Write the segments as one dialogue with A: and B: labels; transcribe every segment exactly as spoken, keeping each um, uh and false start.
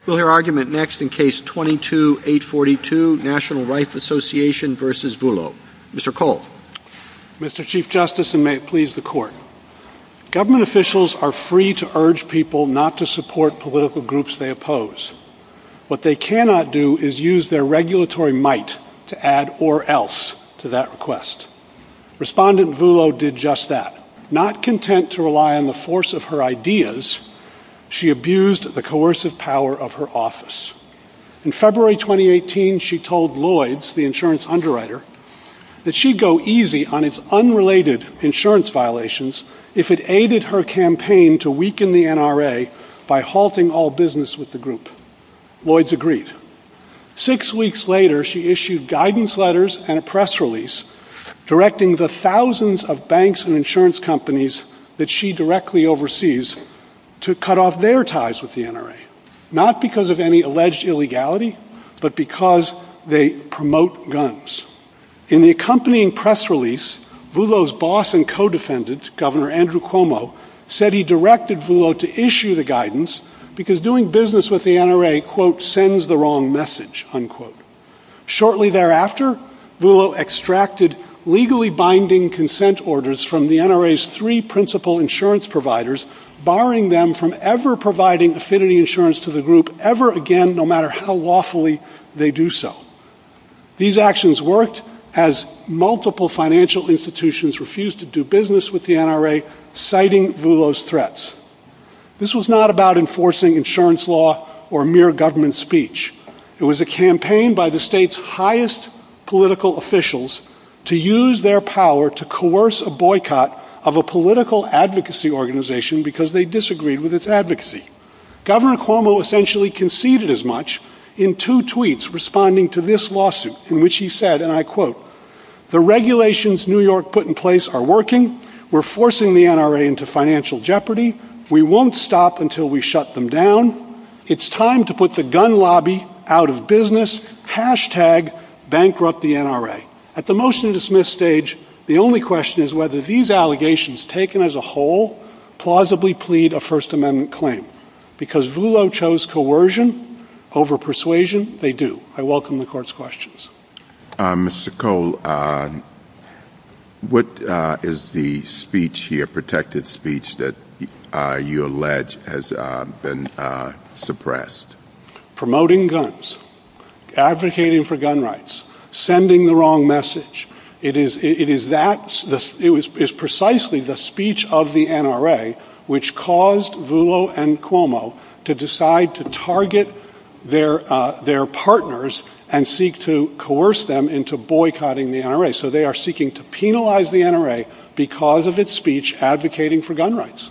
A: We'll hear argument next in Case twenty-two eight forty-two, National Life Association versus Vullo. Mister Cole.
B: Mister Chief Justice, and may it please the Court. Government officials are free to urge people not to support political groups they oppose. What they cannot do is use their regulatory might to add or else to that request. Respondent Vullo did just that. Not content to rely on the force of her ideas, she abused the coercive power of her office. In February twenty eighteen, she told Lloyd's, the insurance underwriter, that she'd go easy on its unrelated insurance violations if it aided her campaign to weaken the N R A by halting all business with the group. Lloyd's agreed. Six weeks later, she issued guidance letters and a press release directing the thousands of banks and insurance companies that she directly oversees to cut off their ties with the N R A, not because of any alleged illegality, but because they promote guns. In the accompanying press release, Vullo's boss and co-defendant, Governor Andrew Cuomo, said he directed Vullo to issue the guidance because doing business with the N R A, quote, sends the wrong message, unquote. Shortly thereafter, Vullo extracted legally binding consent orders from the N R A's three principal insurance providers, barring them from ever providing affinity insurance to the group ever again, no matter how lawfully they do so. These actions worked as multiple financial institutions refused to do business with the N R A, citing Vullo's threats. This was not about enforcing insurance law or mere government speech. It was a campaign by the state's highest political officials to use their power to coerce a boycott of a political advocacy organization because they disagreed with its advocacy. Governor Cuomo essentially conceded as much in two tweets responding to this lawsuit, in which he said, and I quote, "The regulations New York put in place are working. We're forcing the N R A into financial jeopardy. We won't stop until we shut them down. It's time to put the gun lobby out of business. Hashtag bankrupt the N R A." At the motion to dismiss stage, the only question is whether these allegations, taken as a whole, plausibly plead a First Amendment claim. Because Vullo chose coercion over persuasion, they do. I welcome the Court's questions.
C: Uh, Mister Cole, uh, what uh, is the speech here, protected speech, that uh, you allege has uh, been uh, suppressed?
B: Promoting guns, advocating for gun rights, sending the wrong message. It is, it, it is that, it was is precisely the speech of the N R A which caused Vullo and Cuomo to decide to target their, uh, their partners and seek to coerce them into boycotting the N R A. So they are seeking to penalize the N R A because of its speech advocating for gun rights.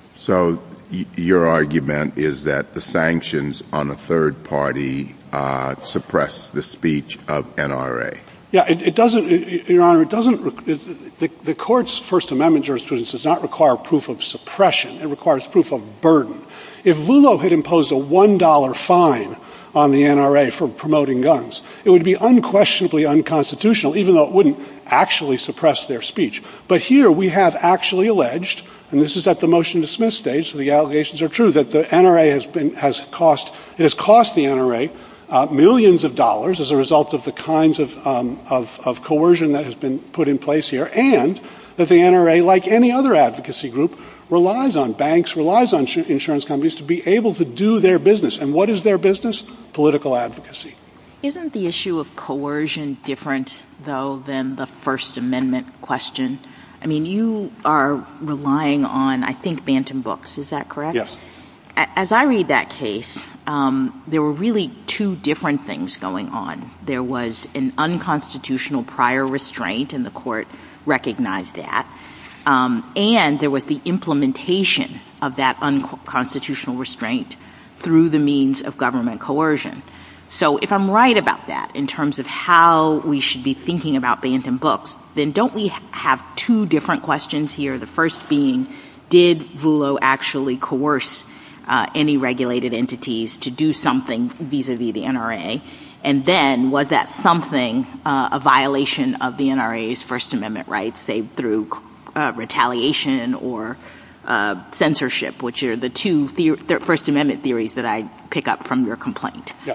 C: So y- your argument is that the sanctions on a third party uh, suppress the speech of N R A.
B: Yeah, it, it doesn't, it, Your Honor, it doesn't, it, the, the Court's First Amendment jurisprudence does not require proof of suppression. It requires proof of burden. If Vullo had imposed a one dollar fine on the N R A for promoting guns, it would be unquestionably unconstitutional, even though it wouldn't actually suppress their speech. But here we have actually alleged, and this is at the motion to dismiss stage, so the allegations are true, that the N R A has been, has cost, it has cost the N R A Uh, millions of dollars as a result of the kinds of, um, of, of coercion that has been put in place here, and that the N R A, like any other advocacy group, relies on banks, relies on sh- insurance companies to be able to do their business. And what is their business? Political advocacy.
D: Isn't the issue of coercion different, though, than the First Amendment question? I mean, you are relying on, I think, Bantam Books. Is that correct?
B: Yes.
D: As I read that case, um, there were really two different things going on. There was an unconstitutional prior restraint, and the Court recognized that. Um, and there was the implementation of that unconstitutional restraint through the means of government coercion. So if I'm right about that in terms of how we should be thinking about Bantam Books, then don't we have two different questions here? The first being, did Vullo actually coerce Uh, any regulated entities to do something vis-a-vis the N R A? And then was that something uh, a violation of the N R A's First Amendment rights, say through uh, retaliation or uh, censorship, which are the two the- the First Amendment theories that I pick up from your complaint.
B: Yeah.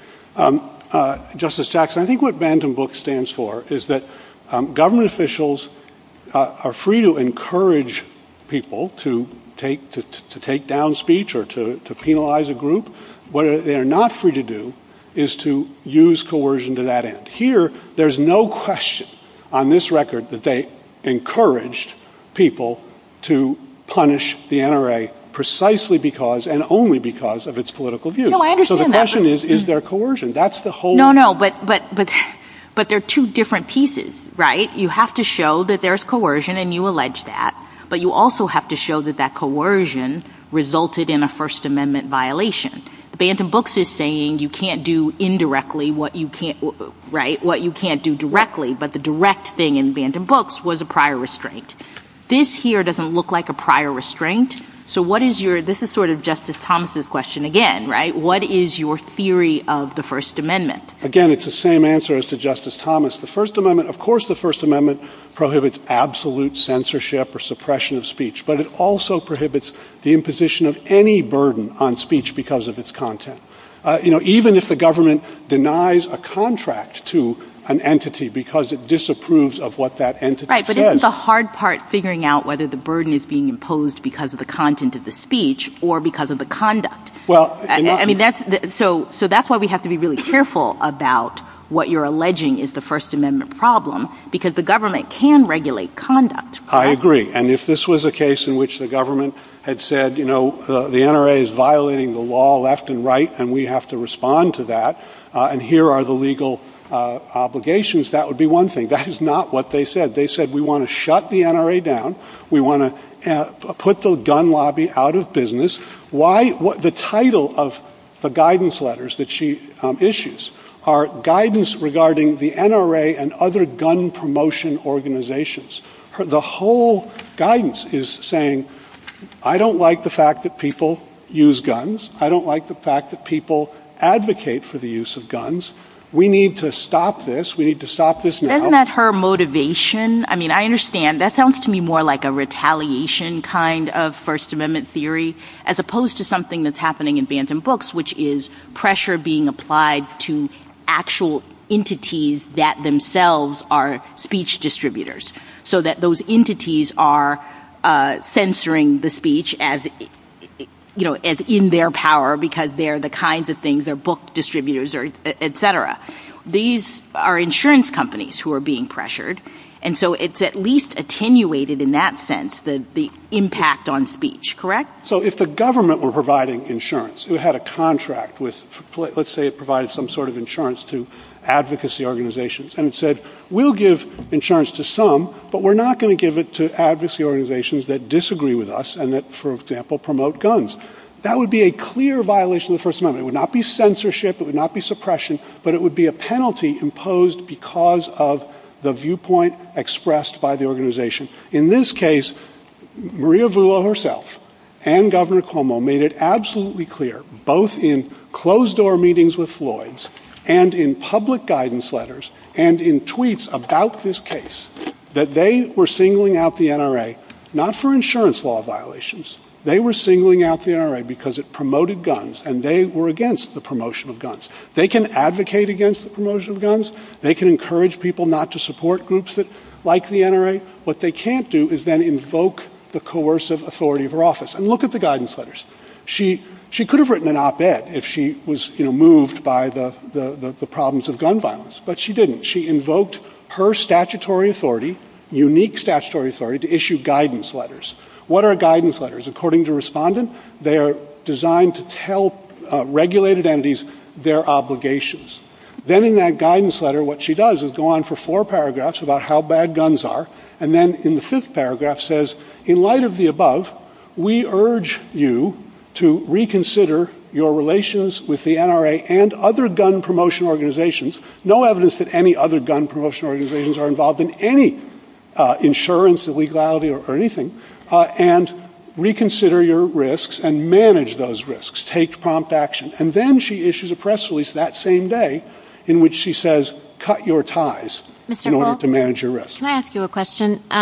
B: Um, uh, Justice Jackson, I think what Bantam Books stands for is that um, government officials uh, are free to encourage people to take to, to take down speech or to, to penalize a group. What they are not free to do is to use coercion to that end. Here, there's no question on this record that they encouraged people to punish the N R A precisely because and only because of its political views.
D: No, I understand
B: that. So the
D: that,
B: question
D: but,
B: is, is there coercion? That's the whole...
D: No, no, but, but, but, but they're two different pieces, right? You have to show that there's coercion, and you allege that, but you also have to show that that coercion resulted in a First Amendment violation. The Bantam Books is saying you can't do indirectly what you can't, right, what you can't do directly, but the direct thing in Bantam Books was a prior restraint. This here doesn't look like a prior restraint. So what is your, this is sort of Justice Thomas's question again, right? What is your theory of the First Amendment?
B: Again, it's the same answer as to Justice Thomas. The First Amendment, of course, the First Amendment prohibits absolute censorship or suppression of speech, but it also prohibits the imposition of any burden on speech because of its content. Uh, you know, even if the government denies a contract to an entity because it disapproves of what that entity
D: right, but
B: says.
D: Isn't the hard part figuring out whether the burden is being imposed because of the content of the speech or because of the conduct?
B: Well,
D: I, I mean, that's the, so. So that's why we have to be really careful about what you're alleging is the First Amendment problem, because the government can regulate conduct. Correct?
B: I agree. And if this was a case in which the government had said, you know, uh, the N R A is violating the law left and right, and we have to respond to that, uh, and here are the legal Uh, obligations, that would be one thing. That is not what they said. They said we want to shut the N R A down. We want to uh, put the gun lobby out of business. Why? What the title of the guidance letters that she um, issues are guidance regarding the N R A and other gun promotion organizations. Her, the whole guidance is saying, I don't like the fact that people use guns. I don't like the fact that people advocate for the use of guns. We need to stop this. We need to stop this now.
D: Isn't that her motivation? I mean, I understand. That sounds to me more like a retaliation kind of First Amendment theory as opposed to something that's happening in Bantam Books, which is pressure being applied to actual entities that themselves are speech distributors, so that those entities are uh, censoring the speech as you know, as in their power because they're the kinds of things, they're book distributors or et cetera. These are insurance companies who are being pressured. And so it's at least attenuated in that sense, the, the impact on speech, correct?
B: So if the government were providing insurance, it had a contract with, let's say it provided some sort of insurance to advocacy organizations, and it said, we'll give insurance to some, but we're not going to give it to advocacy organizations that disagree with us and that, for example, promote guns. That would be a clear violation of the First Amendment. It would not be censorship, it would not be suppression, but it would be a penalty imposed because of the viewpoint expressed by the organization. In this case, Maria Vullo herself and Governor Cuomo made it absolutely clear, both in closed-door meetings with Floyd's and in public guidance letters and in tweets about this case, that they were singling out the N R A not for insurance law violations. They were singling out the N R A because it promoted guns, and they were against the promotion of guns. They can advocate against the promotion of guns. They can encourage people not to support groups that like the N R A. What they can't do is then invoke the coercive authority of her office. And look at the guidance letters. She She could have written an op-ed if she was, you know, moved by the, the, the, the problems of gun violence, but she didn't. She invoked her statutory authority, unique statutory authority, to issue guidance letters. What are guidance letters? According to Respondent, they are designed to tell uh, regulated entities their obligations. Then in that guidance letter, what she does is go on for four paragraphs about how bad guns are, and then in the fifth paragraph says, in light of the above, we urge you to reconsider your relations with the N R A and other gun promotion organizations. No evidence that any other gun promotion organizations are involved in any uh, insurance, illegality, or, or anything, uh, and reconsider your risks and manage those risks. Take prompt action. And then she issues a press release that same day in which she says, cut your ties
E: Mister
B: in order
E: Wolf,
B: to manage your risk.
E: Can I ask you a question? Um,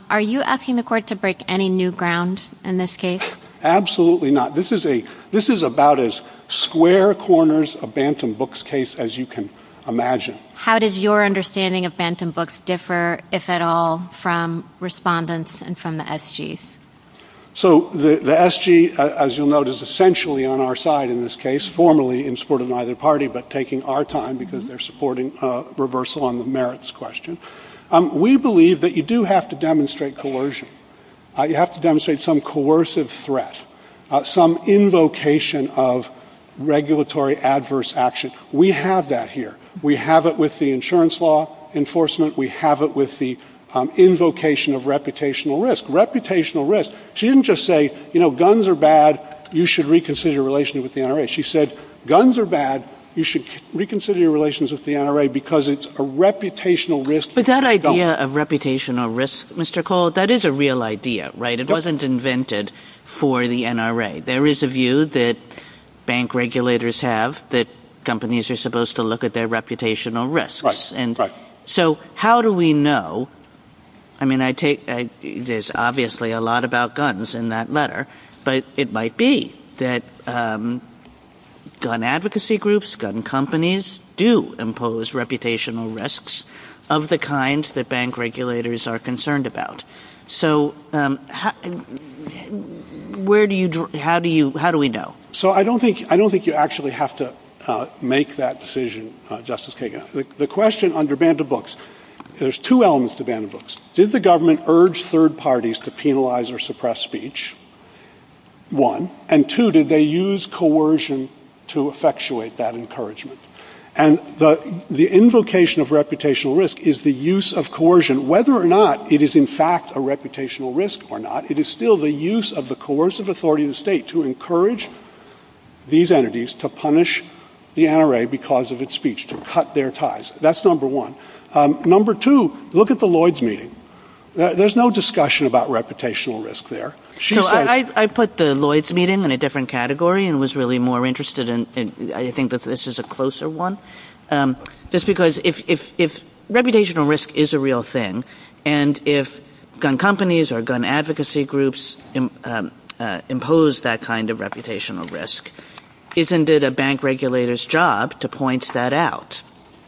E: are you asking the court to break any new ground in this case?
B: Absolutely not. This is a this is about as square corners a Bantam Books case as you can imagine.
E: How does your understanding of Bantam Books differ, if at all, from respondents and from the S Gs?
B: So the, the S G, uh, as you'll note, is essentially on our side in this case, formally in support of neither party, but taking our time because they're supporting uh, reversal on the merits question. Um, we believe that you do have to demonstrate coercion. Uh, you have to demonstrate some coercive threat, uh, some invocation of regulatory adverse action. We have that here. We have it with the insurance law enforcement. We have it with the um, invocation of reputational risk. Reputational risk. She didn't just say, you know, guns are bad, you should reconsider your relationship with the N R A. She said, guns are bad, you should reconsider your relations with the N R A because it's a reputational risk.
F: But that idea Don't. of reputational risk, Mister Cole, that is a real idea, right? It yep. wasn't invented for the N R A. There is a view that bank regulators have that companies are supposed to look at their reputational risks.
B: Right.
F: And
B: right.
F: so how do we know? I mean, I take I, there's obviously a lot about guns in that letter, but it might be that um, gun advocacy groups, gun companies do impose reputational risks of the kind that bank regulators are concerned about. So, um, how, where do you? How do you? How do we know?
B: So, I don't think I don't think you actually have to uh, make that decision, uh, Justice Kagan. The, the question under Bantam Books. There's two elements to Bantam Books. Did the government urge third parties to penalize or suppress speech? One. And two, did they use coercion to effectuate that encouragement? And the, the invocation of reputational risk is the use of coercion. Whether or not it is in fact a reputational risk or not, it is still the use of the coercive authority of the state to encourage these entities to punish the N R A because of its speech, to cut their ties. That's number one. Um, number two, look at the Lloyd's meeting. There's no discussion about reputational risk there. She
F: so
B: says,
F: I, I put the Lloyd's meeting in a different category and was really more interested in, in I think that this is a closer one. Um, just because if, if, if reputational risk is a real thing, and if gun companies or gun advocacy groups im, um, uh, impose that kind of reputational risk, isn't it a bank regulator's job to point that out?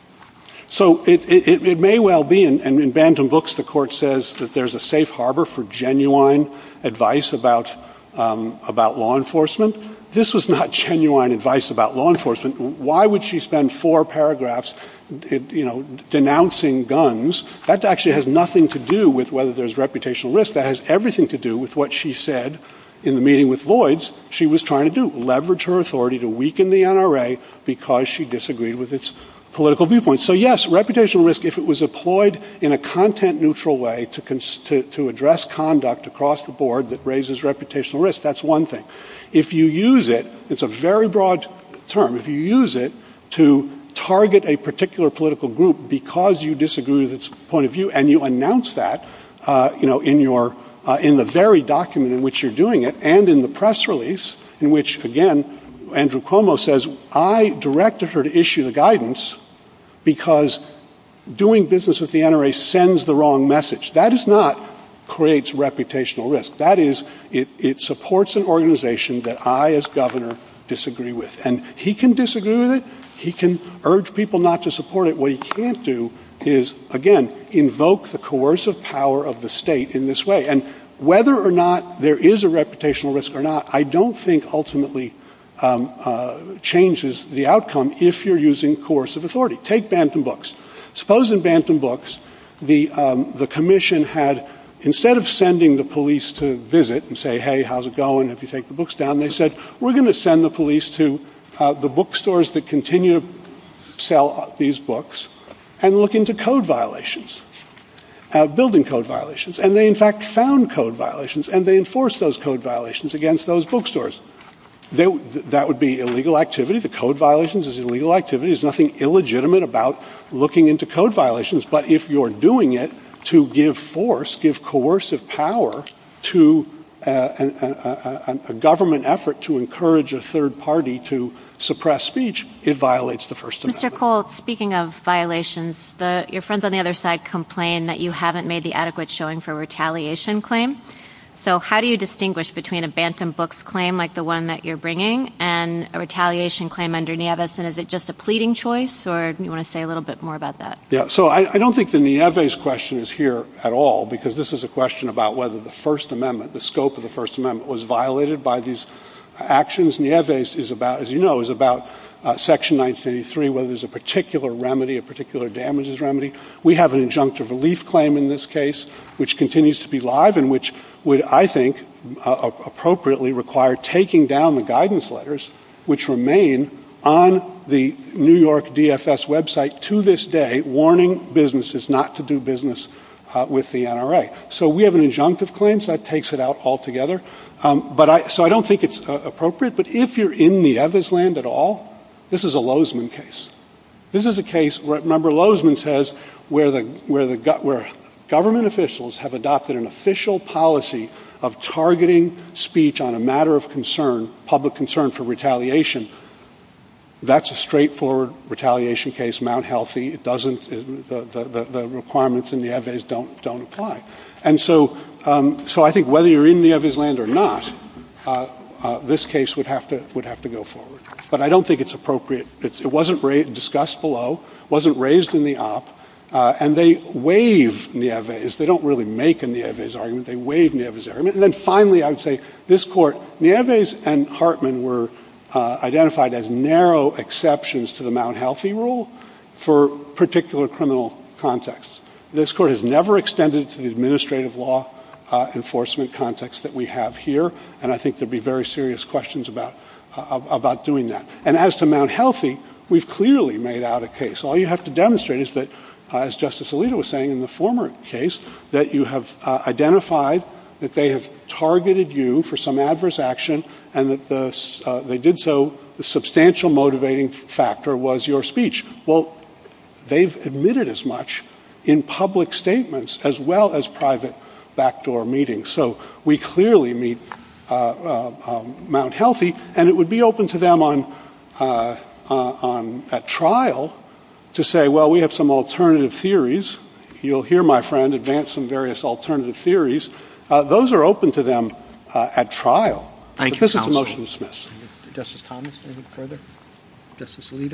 B: So it, it, it may well be, and in Bantam Books the court says that there's a safe harbor for genuine advice about um, about law enforcement. This was not genuine advice about law enforcement. Why would she spend four paragraphs, you know, denouncing guns? That actually has nothing to do with whether there's reputational risk. That has everything to do with what she said in the meeting with Lloyd's she was trying to do, leverage her authority to weaken the N R A because she disagreed with its political viewpoints. So yes, reputational risk, if it was employed in a content-neutral way to, cons- to, to address conduct across the board that raises reputational risk, that's one thing. If you use it, it's a very broad term, if you use it to target a particular political group because you disagree with its point of view and you announce that, uh, you know, in your, uh, in the very document in which you're doing it and in the press release in which, again, Andrew Cuomo says, I directed her to issue the guidance because doing business with the N R A sends the wrong message. That is not creates reputational risk. That is, it, it supports an organization that I, as governor, disagree with. And he can disagree with it. He can urge people not to support it. What he can't do is, again, invoke the coercive power of the state in this way. And whether or not there is a reputational risk or not, I don't think ultimately Um, uh, changes the outcome if you're using coercive authority. Take Bantam Books. Suppose in Bantam Books the um, the commission had, instead of sending the police to visit and say, hey, how's it going, if you take the books down, they said, we're going to send the police to uh, the bookstores that continue to sell these books and look into code violations, uh, building code violations. And they, in fact, found code violations, and they enforced those code violations against those bookstores. They, that would be illegal activity. The code violations is illegal activity. There's nothing illegitimate about looking into code violations. But if you're doing it to give force, give coercive power to uh, an, a, a, a government effort to encourage a third party to suppress speech, it violates the First Amendment.
E: Mister Cole, speaking of violations, the, your friends on the other side complain that you haven't made the adequate showing for a retaliation claim. So how do you distinguish between a Bantam Books claim like the one that you're bringing and a retaliation claim under Nieves? And is it just a pleading choice, or do you want to say a little bit more about that?
B: Yeah, so I, I don't think the Nieves question is here at all, because this is a question about whether the First Amendment, the scope of the First Amendment, was violated by these actions. Nieves is about, as you know, is about uh, Section nineteen eighty-three, whether there's a particular remedy, a particular damages remedy. We have an injunctive relief claim in this case, which continues to be live and which would, I think, uh, appropriately require taking down the guidance letters which remain on the New York D F S website to this day, warning businesses not to do business uh, with the N R A. So we have an injunctive claim, so that takes it out altogether. Um, but I, so I don't think it's uh, appropriate. But if you're in Nieves land at all, this is a Lozman case. This is a case where, remember, Lozman says where the where the where government officials have adopted an official policy of targeting speech on a matter of concern, public concern for retaliation. That's a straightforward retaliation case, Mount Healthy. It doesn't, the, the, the requirements in Nieves don't, don't apply. And so, um, so I think whether you're in Nieves land or not, uh, uh, this case would have to, would have to go forward. But I don't think it's appropriate. It's, it wasn't ra- discussed below, wasn't raised in the op. Uh, and they waive Nieves. They don't really make a Nieves argument. They waive Nieves' argument. And then finally, I would say this Court, Nieves and Hartman were uh, identified as narrow exceptions to the Mount Healthy rule for particular criminal contexts. This Court has never extended it to the administrative law uh, enforcement context that we have here, and I think there'd be very serious questions about uh, about doing that. And as to Mount Healthy, we've clearly made out a case. All you have to demonstrate is that Uh, as Justice Alito was saying in the former case, that you have uh, identified that they have targeted you for some adverse action and that the, uh, they did so, the substantial motivating factor was your speech. Well, they've admitted as much in public statements as well as private backdoor meetings. So we clearly meet uh, uh, um, Mount Healthy, and it would be open to them on, uh, uh, on at trial to say, well, we have some alternative theories. You'll hear my friend advance some various alternative theories. Uh, those are open to them uh, at trial.
A: Thank
B: but
A: you,
B: this
A: counsel.
B: is a motion to dismiss.
A: Justice Thomas, anything further? Justice Alito?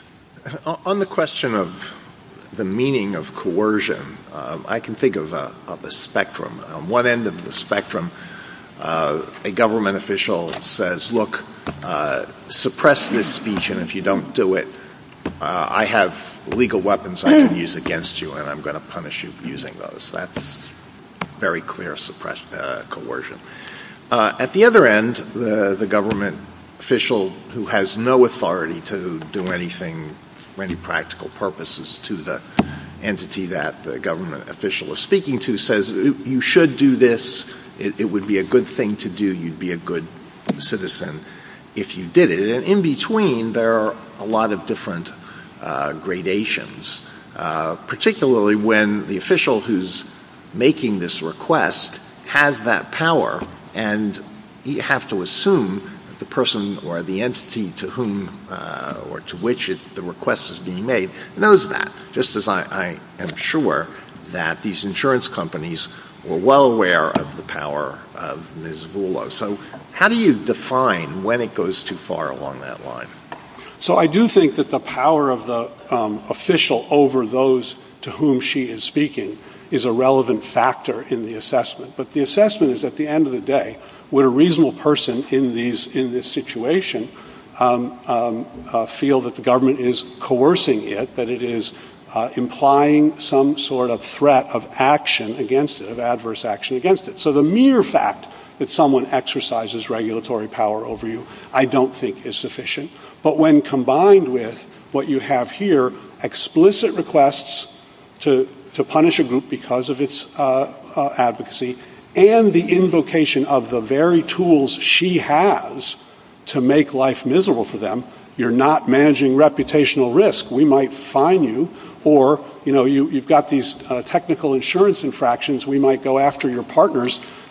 G: On the question of the meaning of coercion, um, I can think of a, of a spectrum. On one end of the spectrum, uh, a government official says, look, uh, suppress this speech, and if you don't do it, Uh, I have legal weapons I can use against you, and I'm going to punish you using those. That's very clear suppress, uh, coercion. Uh, at the other end, the, the government official who has no authority to do anything for any practical purposes to the entity that the government official is speaking to says, you should do this. It, it would be a good thing to do. You'd be a good citizen if you did it. And in between, there are a lot of different uh, gradations, uh, particularly when the official who's making this request has that power, and you have to assume that the person or the entity to whom uh, or to which it, the request is being made knows that, just as I, I am sure that these insurance companies were well aware of the power of Miz Vullo. So how do you define when it goes too far along that line?
B: So I do think that the power of the um, official over those to whom she is speaking is a relevant factor in the assessment. But the assessment is, at the end of the day, would a reasonable person in these in this situation um, um, uh, feel that the government is coercing it, that it is uh, implying some sort of threat of action against it, of adverse action against it. So the mere fact that someone exercises regulatory power over you, I don't think is sufficient. But when combined with what you have here, explicit requests to, to punish a group because of its uh, uh, advocacy, and the invocation of the very tools she has to make life miserable for them, you're not managing reputational risk. We might fine you, or, you know, you, you've got these uh, technical insurance infractions. We might go after your partners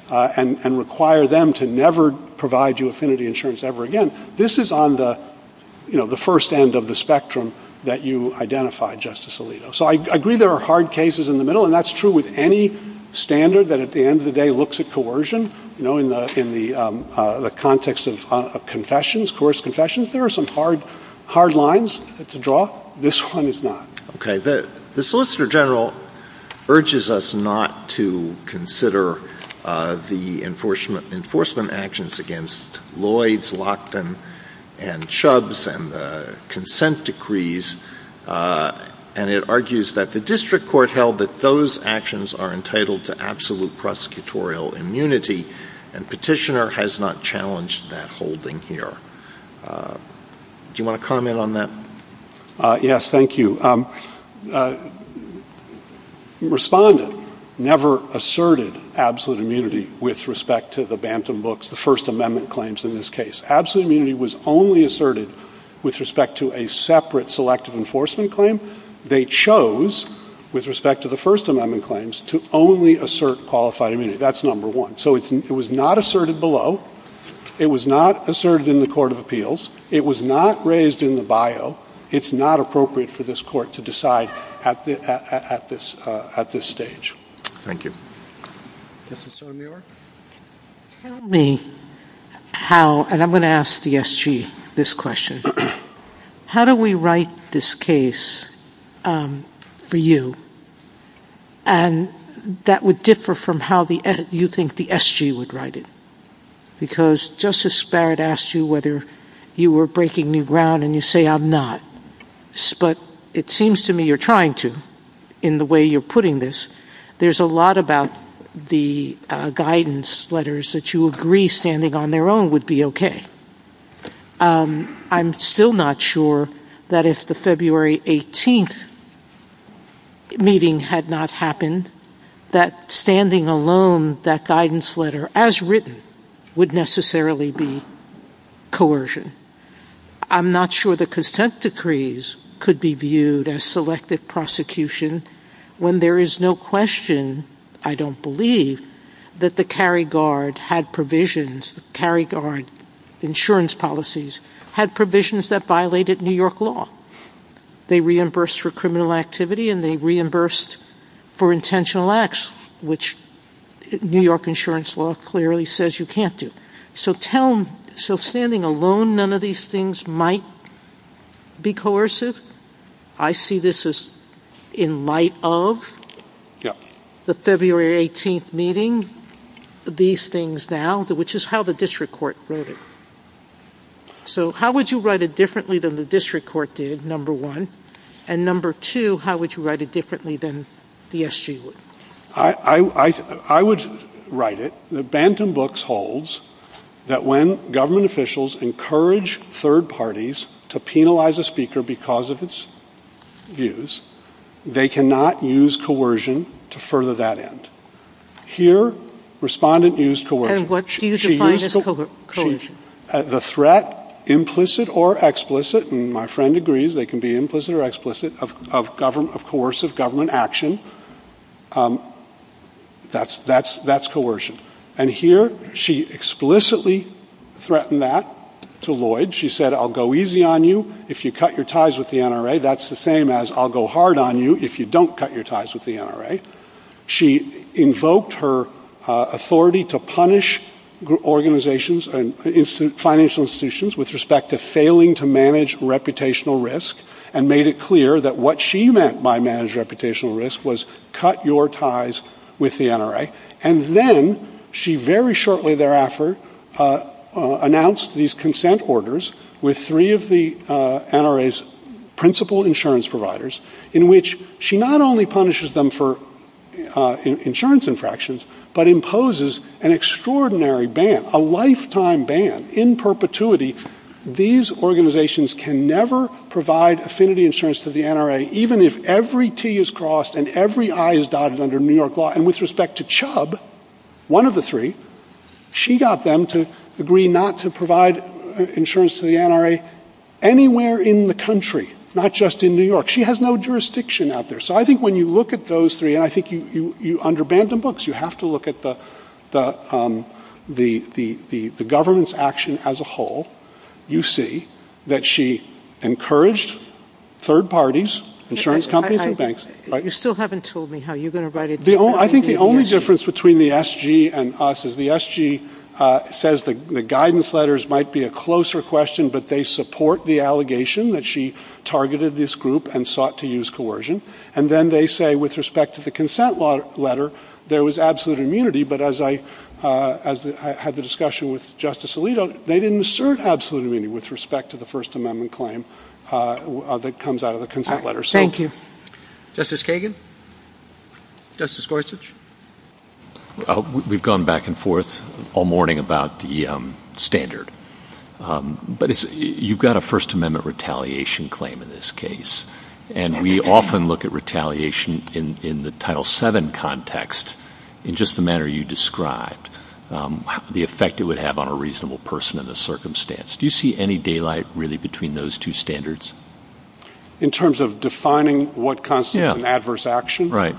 B: uh, and, and require them to never provide you affinity insurance ever again. This is on the, you know, the first end of the spectrum that you identified, Justice Alito. So I agree there are hard cases in the middle, and that's true with any standard that at the end of the day looks at coercion. You know, in the in the um, uh, the context of uh, confessions, coerced confessions, there are some hard hard lines to draw. This one is not.
G: Okay. The the Solicitor General urges us not to consider uh, the enforcement enforcement actions against Lloyd's, Lockton, and Chubbs, and the consent decrees. Uh, And it argues that the district court held that those actions are entitled to absolute prosecutorial immunity, and petitioner has not challenged that holding here. Uh, do you want to comment on that?
B: Uh, yes, thank you. Um, uh, respondent never asserted absolute immunity with respect to the Bantam books, the First Amendment claims in this case. Absolute immunity was only asserted with respect to a separate selective enforcement claim. They chose, with respect to the First Amendment claims, to only assert qualified immunity. That's number one. So it's, it was not asserted below. It was not asserted in the Court of Appeals. It was not raised in the bio. It's not appropriate for this Court to decide at, the, at, at, this, uh, at this stage.
G: Thank you.
A: Justice Sotomayor?
H: Tell me how, and I'm going to ask the S G this question, how do we write this case Um, for you, and that would differ from how the you think the S G would write it? Because Justice Barrett asked you whether you were breaking new ground, and you say, I'm not. But it seems to me you're trying to, in the way you're putting this. There's a lot about the uh, guidance letters that you agree standing on their own would be okay. Um, I'm still not sure that if the February eighteenth meeting had not happened, that standing alone, that guidance letter, as written, would necessarily be coercion. I'm not sure the consent decrees could be viewed as selective prosecution when there is no question, I don't believe, that the Carry Guard had provisions, the Carry Guard insurance policies had provisions that violated New York law. They reimbursed for criminal activity, and they reimbursed for intentional acts, which New York insurance law clearly says you can't do. So tell, so standing alone, none of these things might be coercive? I see this as in light of
B: yeah.
H: the February eighteenth meeting, these things now, which is how the district court wrote it. So how would you write it differently than the district court did, number one? And number two, how would you write it differently than the S G would?
B: I, I, I, I would write it. The Bantam Books holds that when government officials encourage third parties to penalize a speaker because of its views, they cannot use coercion to further that end. Here, respondent used coercion.
H: And what do you she, define she as co- co- coercion?
B: She, uh, the threat, implicit or explicit, and my friend agrees they can be implicit or explicit, of, of, government, of coercive government action, um, that's, that's, that's coercion. And here, she explicitly threatened that to Lloyd. She said, I'll go easy on you if you cut your ties with the N R A. That's the same as I'll go hard on you if you don't cut your ties with the N R A. She invoked her uh, authority to punish organizations and financial institutions with respect to failing to manage reputational risk, and made it clear that what she meant by manage reputational risk was cut your ties with the N R A. And then she very shortly thereafter uh, uh, announced these consent orders with three of the uh, N R A's principal insurance providers, in which she not only punishes them for uh, in- insurance infractions, but imposes an extraordinary ban, a lifetime ban, in perpetuity. These organizations can never provide affinity insurance to the N R A, even if every T is crossed and every I is dotted under New York law. And with respect to Chubb, one of the three, she got them to agree not to provide insurance to the N R A anywhere in the country, not just in New York. She has no jurisdiction out there. So I think when you look at those three, and I think you, you, you under Bantam Books, you have to look at the the, um, the, the, the, the government's action as a whole, you see that she encouraged third parties, insurance companies
H: I, I,
B: and banks. Right?
H: You still haven't told me how you're going to write it.
B: The only, I think the, the only
H: S G.
B: difference between the S G and us is the S G uh, says the, the guidance letters might be a closer question, but they support the allegation that she targeted this group and sought to use coercion. And then they say, with respect to the consent law letter, there was absolute immunity, but as I Uh, as the, I had the discussion with Justice Alito, they didn't assert absolute immunity with respect to the First Amendment claim uh, uh, that comes out of the consent letter. So,
H: thank you.
A: Justice Kagan? Justice Gorsuch?
I: Uh, we've gone back and forth all morning about the um, standard. Um, but it's, you've got a First Amendment retaliation claim in this case. And we often look at retaliation in, in the Title seven context in just the manner you described, um, the effect it would have on a reasonable person in the circumstance. Do you see any daylight really between those two standards?
B: In terms of defining what constitutes
I: yeah.
B: an adverse action?
I: Right.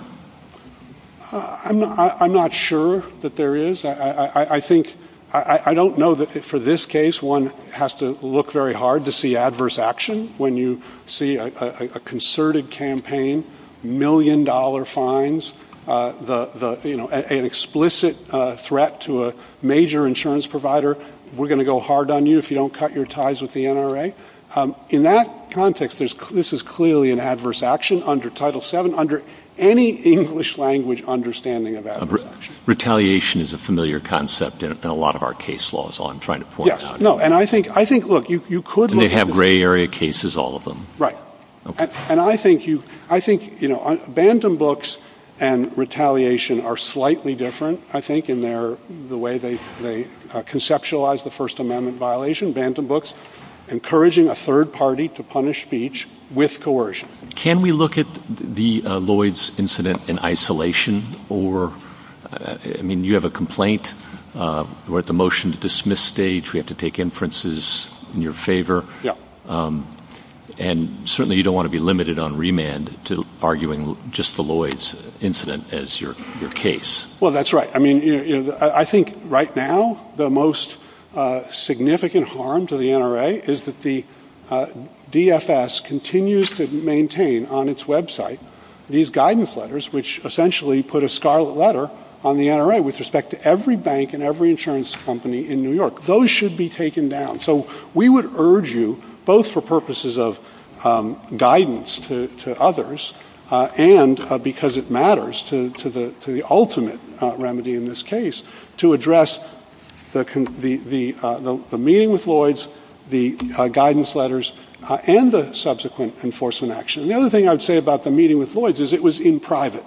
B: Uh, I'm, not, I, I'm not sure that there is. I, I, I think I, I don't know that for this case one has to look very hard to see adverse action when you see a, a, a concerted campaign, million-dollar fines, Uh, the, the, you know, a, an explicit uh, threat to a major insurance provider, we're going to go hard on you if you don't cut your ties with the N R A. Um, in that context, there's, this is clearly an adverse action under Title seven, under any English language understanding of adverse uh, re- action.
I: Retaliation is a familiar concept in, in a lot of our case laws, all I'm trying to point
B: yes,
I: out.
B: Yes, no, and I think, I think, look, you, you could
I: and
B: look
I: they have
B: at this.
I: gray area cases, all of them.
B: Right.
I: Okay.
B: And, and I think you, I think, you know, Bantam books and retaliation are slightly different, I think, in their the way they, they uh, conceptualize the First Amendment violation. Bantam books encouraging a third party to punish speech with coercion.
I: Can we look at the uh, Lloyd's incident in isolation? Or, uh, I mean, you have a complaint. Uh, we're at the motion to dismiss stage. We have to take inferences in your favor.
B: Yeah.
I: Um, And certainly you don't want to be limited on remand to arguing just the Lloyd's incident as your, your case.
B: Well, that's right. I mean, you know, you know, I think right now the most uh, significant harm to the N R A is that the uh, D F S continues to maintain on its website these guidance letters, which essentially put a scarlet letter on the N R A with respect to every bank and every insurance company in New York. Those should be taken down. So we would urge you, both for purposes of um, guidance to, to others uh, and uh, because it matters to, to, the, to the ultimate uh, remedy in this case, to address the, the, the, uh, the, the meeting with Lloyd's, the uh, guidance letters, uh, and the subsequent enforcement action. And the other thing I would say about the meeting with Lloyd's is it was in private.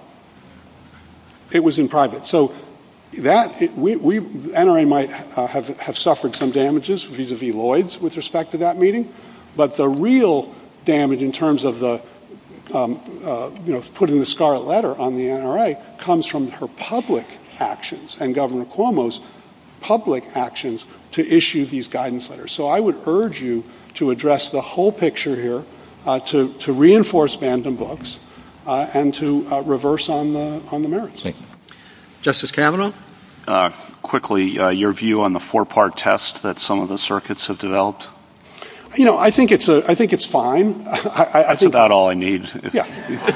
B: It was in private. So that it, we, we N R A might uh, have, have suffered some damages vis-a-vis Lloyd's with respect to that meeting, but the real damage in terms of the um, uh, you know putting the scarlet letter on the N R A comes from her public actions and Governor Cuomo's public actions to issue these guidance letters. So I would urge you to address the whole picture here, uh, to to reinforce Bantam books, uh, and to uh, reverse on the on the merits.
I: Thank you,
A: Justice Kavanaugh.
J: Uh, quickly, uh, your view on the four-part test that some of the circuits have developed?
B: You know, I think it's a. I think it's fine. I, I,
J: That's
B: I think,
J: about all I need.
B: Yeah.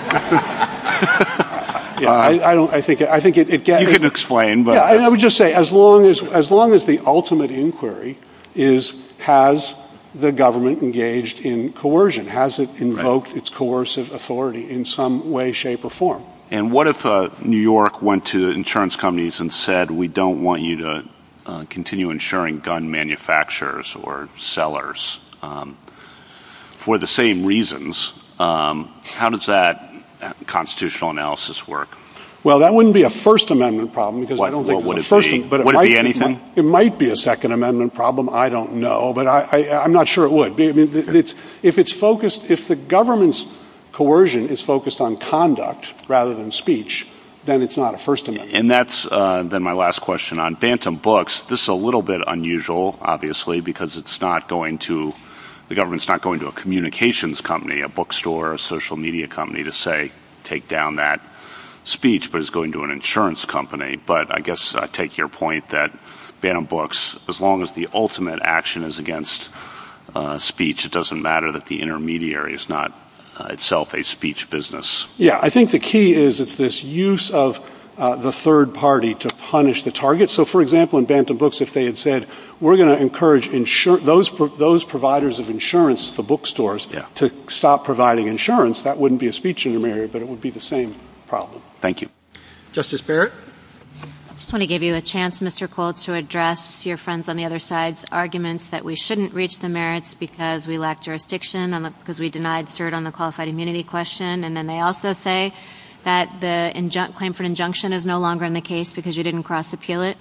B: yeah. Uh, I, I don't. I think. I think it. it gets.
J: You can explain, but
B: yeah. I would just say, as long as as long as the ultimate inquiry is has the government engaged in coercion, has it invoked right. its coercive authority in some way, shape, or form.
J: And what if uh, New York went to insurance companies and said, "We don't want you to uh, continue insuring gun manufacturers or sellers"? Um, for the same reasons, um, how does that constitutional analysis work?
B: Well, that wouldn't be a First Amendment problem because
J: what,
B: I don't think
J: what would
B: it's a First
J: be?
B: Amendment. But
J: would
B: it,
J: it
B: might,
J: be anything?
B: It might, it might be a Second Amendment problem. I don't know, but I, I, I'm not sure it would. I mean, it's, if it's focused, if the government's coercion is focused on conduct rather than speech, then it's not a First Amendment.
J: And that's uh, then my last question on Bantam Books. This is a little bit unusual, obviously, because it's not going to the government's not going to a communications company, a bookstore, a social media company to say, take down that speech, but is going to an insurance company. But I guess I take your point that Bantam Books, as long as the ultimate action is against uh, speech, it doesn't matter that the intermediary is not uh, itself a speech business.
B: Yeah, I think the key is it's this use of uh, the third party to punish the target. So, for example, in Bantam Books, if they had said, we're going to encourage insur- those pro- those providers of insurance, the bookstores,
J: yeah.
B: to stop providing insurance, that wouldn't be a speech intermediary, but it would be the same problem.
J: Thank you.
A: Justice Barrett?
E: I just want to give you a chance, Mister Cole, to address your friends on the other side's arguments that we shouldn't reach the merits because we lack jurisdiction, on the, because we denied cert on the qualified immunity question, and then they also say that the injun- claim for an injunction is no longer in the case because you didn't cross-appeal it.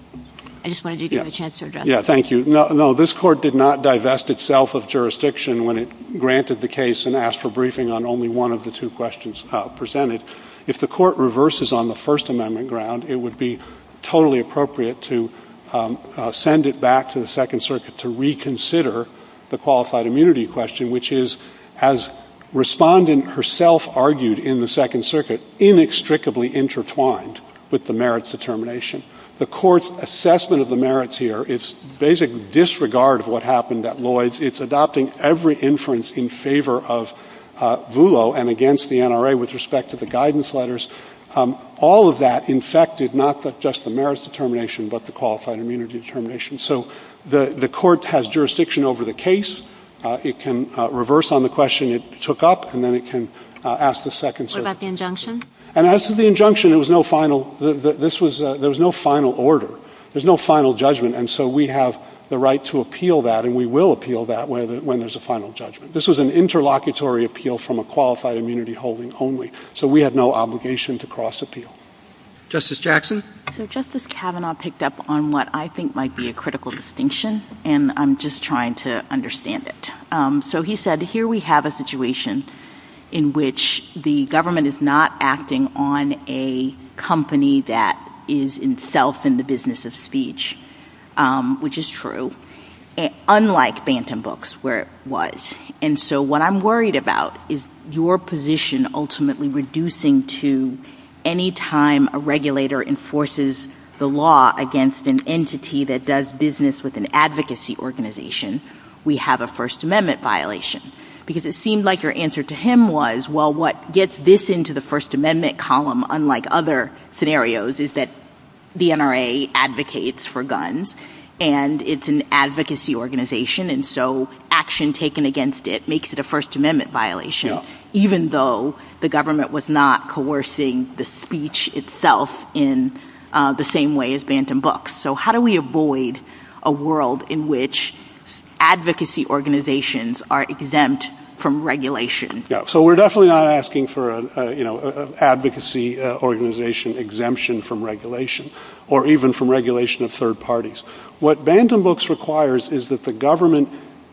E: I just wanted you to give
B: yeah.
E: you a chance to address
B: Yeah,
E: that.
B: thank you. No, no, this Court did not divest itself of jurisdiction when it granted the case and asked for briefing on only one of the two questions uh, presented. If the Court reverses on the First Amendment ground, it would be totally appropriate to um, uh, send it back to the Second Circuit to reconsider the qualified immunity question, which is, as Respondent herself argued in the Second Circuit, inextricably intertwined with the merits determination. The Court's assessment of the merits here is basic disregard of what happened at Lloyd's. It's adopting every inference in favor of uh, Vullo and against the N R A with respect to the guidance letters. Um, all of that infected not the, just the merits determination, but the qualified immunity determination. So the, the Court has jurisdiction over the case. Uh, it can uh, reverse on the question it took up, and then it can uh, ask the Second Circuit.
E: What about the injunction?
B: And as to the injunction, it was no final. The, the, this was uh, there was no final order. There's no final judgment, and so we have the right to appeal that, and we will appeal that when, the, when there's a final judgment. This was an interlocutory appeal from a qualified immunity holding only, so we had no obligation to cross appeal.
A: Justice Jackson?
D: So Justice Kavanaugh picked up on what I think might be a critical distinction, and I'm just trying to understand it. Um, so he said, here we have a situation in which the government is not acting on a company that is itself in the business of speech, um, which is true, and unlike Bantam Books, where it was. And so what I'm worried about is your position ultimately reducing to any time a regulator enforces the law against an entity that does business with an advocacy organization, we have a First Amendment violation. Because it seemed like your answer to him was, well, what gets this into the First Amendment column, unlike other scenarios, is that the N R A advocates for guns, and it's an advocacy organization, and so action taken against it makes it a First Amendment violation, yeah. even though the government was not coercing the speech itself in uh, the same way as Bantam Books. So how do we avoid a world in which advocacy organizations are exempt from regulation?
B: Yeah, so we're definitely not asking for a, a you know a, a advocacy uh, organization exemption from regulation, or even from regulation of third parties. What Bantam Books requires is that the government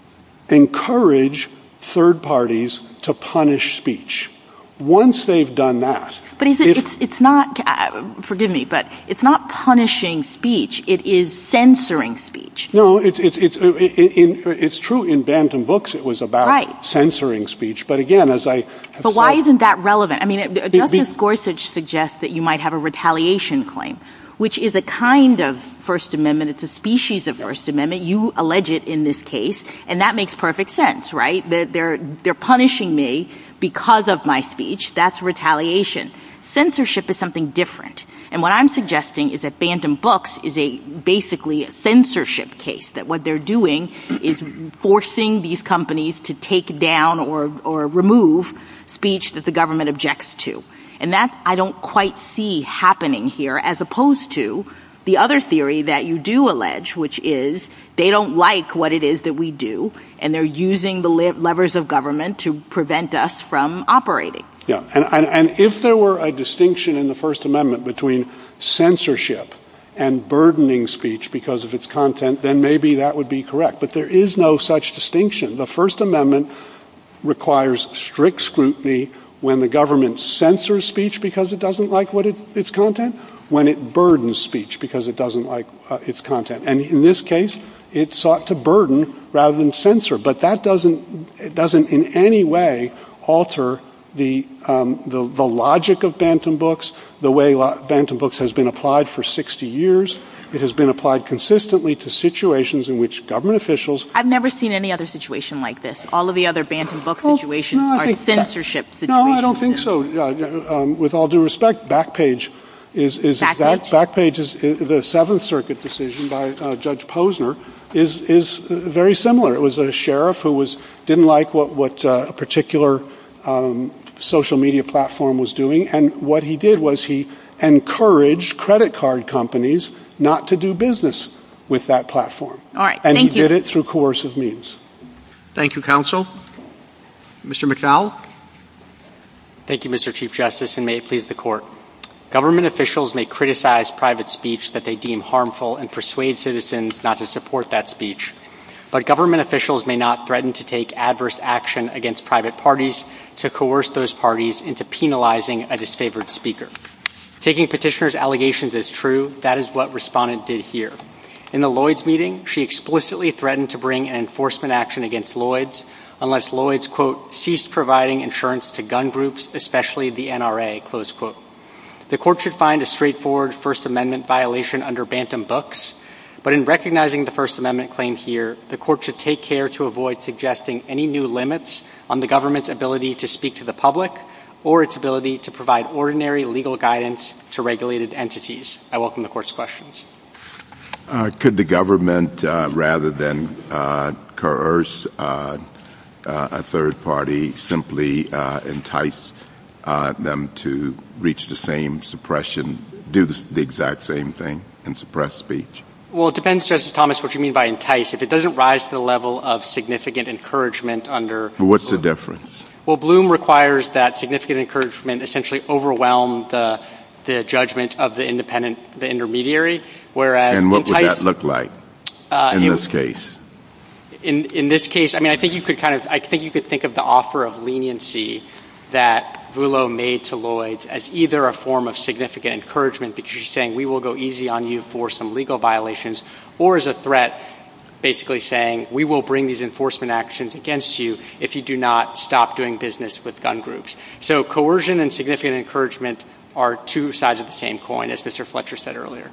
B: encourage third parties to punish speech. Once they've done that,
D: but is it?
B: if,
D: it's it's not. Uh, forgive me, but it's not punishing speech. It is censoring speech.
B: No, it's it's it's it, it, it, it's true. In Bantam Books, it was about
D: right.
B: censoring speech. But again, as I have
D: but
B: said,
D: why isn't that relevant? I mean, it,
B: be,
D: Justice
B: be,
D: Gorsuch suggests that you might have a retaliation claim, which is a kind of First Amendment. It's a species of First Amendment. You allege it in this case, and that makes perfect sense, right? They're they're, they're punishing me because of my speech. That's retaliation. Censorship is something different. And what I'm suggesting is that Bantam Books is a basically a censorship case, that what they're doing is forcing these companies to take down or, or remove speech that the government objects to. And that I don't quite see happening here, as opposed to the other theory that you do allege, which is they don't like what it is that we do, and they're using the le- levers of government to prevent us from operating.
B: Yeah, and, and, and if there were a distinction in the First Amendment between censorship and burdening speech because of its content, then maybe that would be correct. But there is no such distinction. The First Amendment requires strict scrutiny when the government censors speech because it doesn't like what it, its content, when it burdens speech because it doesn't like uh, its content. And in this case, it sought to burden rather than censor. But that doesn't, it doesn't in any way alter the, um, the, the logic of Bantam Books, the way lo- Bantam Books has been applied for sixty years. It has been applied consistently to situations in which government officials...
D: I've never seen any other situation like this. All of the other Bantam Book situations
B: oh, no,
D: are
B: think,
D: censorship situations.
B: No, I don't think so. Uh, um, with all due respect, Backpage is, is
D: Backpage?
B: exact. Backpage is, is the Seventh Circuit decision by uh, Judge Posner is is very similar. It was a sheriff who was didn't like what what uh, a particular um, social media platform was doing, and what he did was he encouraged credit card companies not to do business with that platform.
D: All right.
B: And
D: Thank
B: he
D: you.
B: did it through coercive means.
A: Thank you, counsel. Mister McDowell?
K: Thank you, Mister Chief Justice, and may it please the Court. Government officials may criticize private speech that they deem harmful and persuade citizens not to support that speech. But government officials may not threaten to take adverse action against private parties to coerce those parties into penalizing a disfavored speaker. Taking petitioner's allegations as true, that is what respondent did here. In the Lloyds meeting, she explicitly threatened to bring an enforcement action against Lloyds unless Lloyds, quote, ceased providing insurance to gun groups, especially the N R A, close quote. The Court should find a straightforward First Amendment violation under Bantam Books, but in recognizing the First Amendment claim here, the Court should take care to avoid suggesting any new limits on the government's ability to speak to the public or its ability to provide ordinary legal guidance to regulated entities. I welcome the Court's questions.
C: Uh, could the government, uh, rather than uh, coerce uh, uh, a third party, simply uh, entice uh, them to reach the same suppression, do the, the exact same thing and suppress speech?
K: Well, it depends, Justice Thomas, what you mean by entice. If it doesn't rise to the level of significant encouragement under...
C: But what's the difference?
K: Well, Bloom requires that significant encouragement essentially overwhelm the the judgment of the independent, the intermediary, whereas
C: and what
K: entice,
C: would that look like
K: uh,
C: in
K: it,
C: this case?
K: In in this case, I mean, I think you could kind of, I think you could think of the offer of leniency that Vullo made to Lloyds as either a form of significant encouragement because she's saying we will go easy on you for some legal violations, or as a threat, basically saying we will bring these enforcement actions against you if you do not stop doing business with gun groups. So coercion and significant encouragement are two sides of the same coin, as Mister Fletcher said earlier.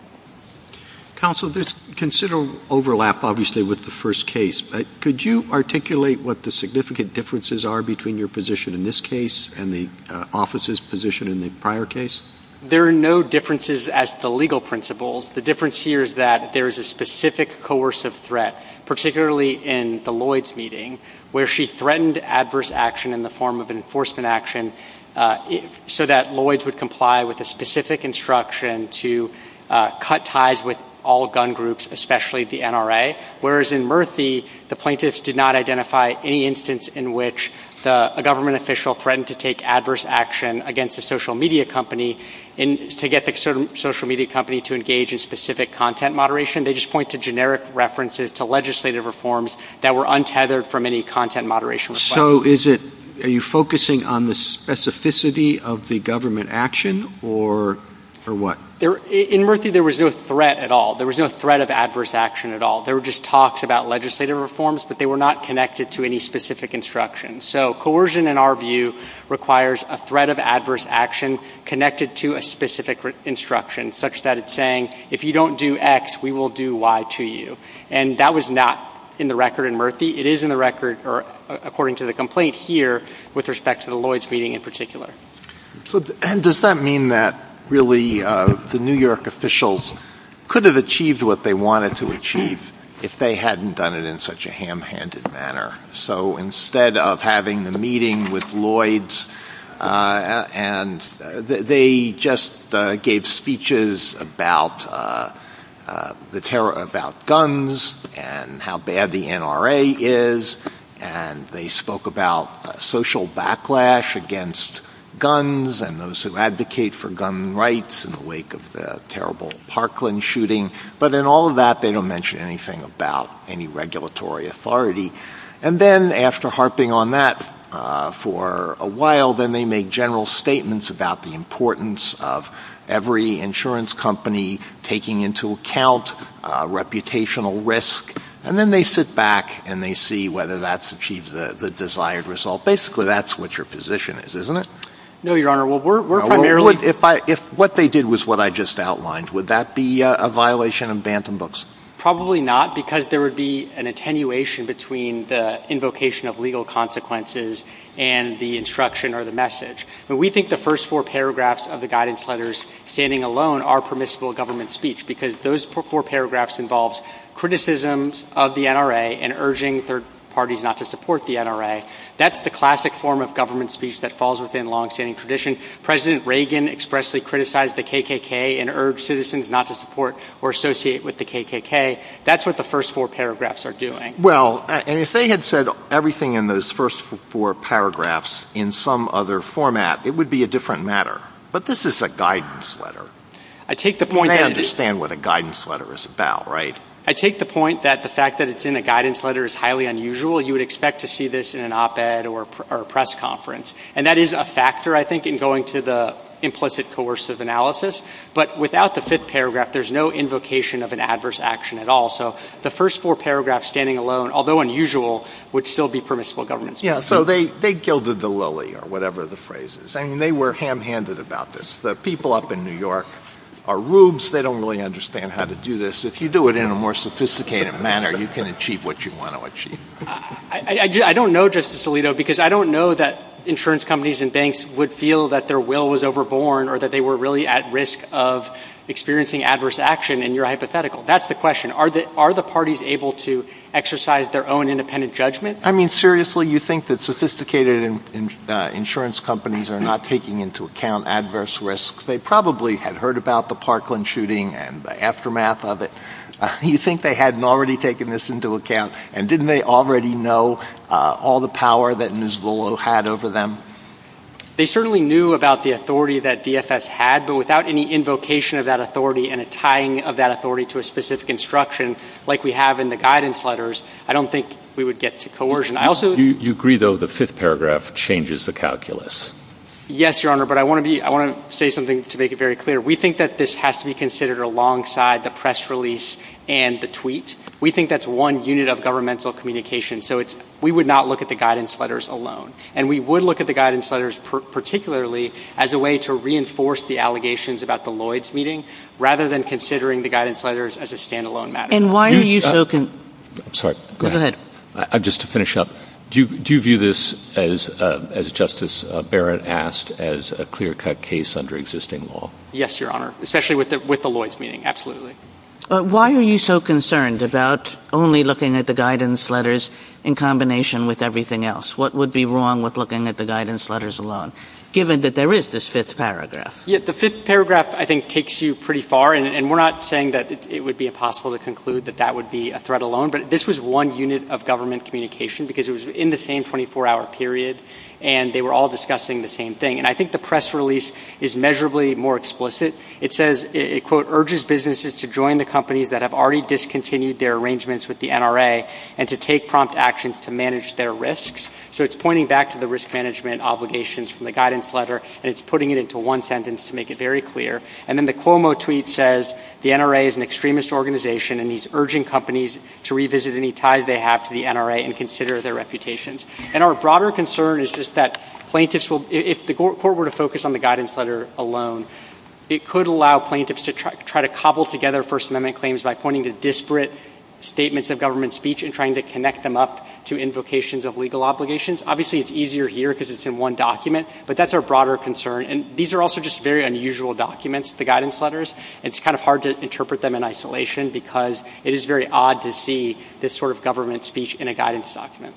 A: Counsel, there's considerable overlap, obviously, with the first case. Uh, could you articulate what the significant differences are between your position in this case and the uh, office's position in the prior case?
K: There are no differences as to the legal principles. The difference here is that there is a specific coercive threat, particularly in the Lloyds meeting, where she threatened adverse action in the form of an enforcement action uh, if, so that Lloyds would comply with a specific instruction to uh, cut ties with all gun groups, especially the N R A, whereas in Murthy, the plaintiffs did not identify any instance in which the, a government official threatened to take adverse action against a social media company in, to get the social media company to engage in specific content moderation. They just point to generic references to legislative reforms that were untethered from any content moderation requests.
A: So is it, are you focusing on the specificity of the government action or or what?
K: There, in Murthy, there was no threat at all. There was no threat of adverse action at all. There were just talks about legislative reforms, but they were not connected to any specific instruction. So coercion, in our view, requires a threat of adverse action connected to a specific re- instruction, such that it's saying, if you don't do X, we will do Y to you. And that was not in the record in Murthy. It is in the record, or uh, according to the complaint here, with respect to the Lloyds meeting in particular.
G: So, and does that mean that really uh, the New York officials could have achieved what they wanted to achieve if they hadn't done it in such a ham-handed manner? So instead of having the meeting with Lloyds uh, and uh, th- they just uh, gave speeches about uh, uh, the terror, about guns and how bad the N R A is, and they spoke about uh, social backlash against guns and those who advocate for gun rights in the wake of the terrible Parkland shooting. But in all of that, they don't mention anything about any regulatory authority. And then after harping on that uh, for a while, then they make general statements about the importance of every insurance company taking into account uh, reputational risk and then they sit back and they see whether that's achieved the, the desired result. Basically, that's what your position is, isn't it?
K: No, Your Honor. Well, we're, we're
G: no,
K: primarily...
G: Well, would, if, I, if what they did was what I just outlined, would that be a, a violation of Bantam Books?
K: Probably not, because there would be an attenuation between the invocation of legal consequences and the instruction or the message. But we think the first four paragraphs of the guidance letters standing alone are permissible government speech, because those four paragraphs involve criticisms of the N R A and urging third parties not to support the N R A. That's the classic form of government speech that falls within longstanding tradition. President Reagan expressly criticized the K K K and urged citizens not to support or associate with the K K K. That's what the first four paragraphs are doing.
G: Well, and if they had said everything in those first four paragraphs in some other format, it would be a different matter. But this is a guidance letter.
K: I take the point
G: they
K: that
G: understand what a guidance letter is about, right?
K: I take the point that the fact that it's in a guidance letter is highly unusual. You would expect to see this in an op-ed or, or a press conference. And that is a factor, I think, in going to the implicit coercive analysis. But without the fifth paragraph, there's no invocation of an adverse action at all. So the first four paragraphs standing alone, although unusual, would still be permissible government speech.
G: Yeah, so they, they gilded the lily, or whatever the phrase is. I mean, they were ham-handed about this. The people up in New York are rubes. They don't really understand how to do this. If you do it in a more sophisticated manner, you can achieve what you want to achieve.
K: I, I, I don't know, Justice Alito, because I don't know that insurance companies and banks would feel that their will was overborne or that they were really at risk of experiencing adverse action in your hypothetical. That's the question. Are the, are the parties able to exercise their own independent judgment?
G: I mean, seriously, you think that sophisticated in, in, uh, insurance companies are not taking into account adverse risks? They probably had heard about the Parkland shooting and the aftermath of it. Uh, you think they hadn't already taken this into account? And didn't they already know uh, all the power that Miz Vullo had over them?
K: They certainly knew about the authority that D F S had, but without any invocation of that authority and a tying of that authority to a specific instruction like we have in the guidance letters, I don't think we would get to coercion. I also
I: you, you agree, though, the fifth paragraph changes the calculus.
K: Yes, Your Honor, but I want to be I want to say something to make it very clear. We think that this has to be considered alongside the press release and the tweet. We think that's one unit of governmental communication. So it's we would not look at the guidance letters alone. And we would look at the guidance letters per- particularly as a way to reinforce the allegations about the Lloyds meeting rather than considering the guidance letters as a standalone matter.
F: And why
I: you,
F: are you
I: uh,
F: so con-
I: I'm sorry. Go,
F: go ahead.
I: ahead. I, just to finish up, do you, do you view this as, uh, as Justice uh, Barrett asked, as a clear-cut case under existing law?
K: Yes, Your Honor, especially with the, with the Lloyds meeting, absolutely.
F: Uh, why are you so concerned about only looking at the guidance letters in combination with everything else? What would be wrong with looking at the guidance letters alone, given that there is this fifth paragraph?
K: Yeah, the fifth paragraph, I think, takes you pretty far, and, and we're not saying that it, it would be impossible to conclude that that would be a threat alone, but this was one unit of government communication because it was in the same twenty-four hour period, and they were all discussing the same thing. And I think the press release is measurably more explicit. It says, it, it quote, urges businesses to join the companies that have already discontinued their arrangements with the N R A and to take prompt actions to manage their risks. So it's pointing back to the risk management obligations from the guidance letter, and it's putting it into one sentence to make it very clear. And then the Cuomo tweet says the N R A is an extremist organization, and he's urging companies to revisit any ties they have to the N R A and consider their reputations. And our broader concern is just that plaintiffs will, if the court were to focus on the guidance letter alone, it could allow plaintiffs to try, try to cobble together First Amendment claims by pointing to disparate statements of government speech and trying to connect them up to invocations of legal obligations. Obviously, it's easier here because it's in one document, but that's our broader concern. And these are also just very unusual documents, the guidance letters. It's kind of hard to interpret them in isolation because it is very odd to see this sort of government speech in a guidance document.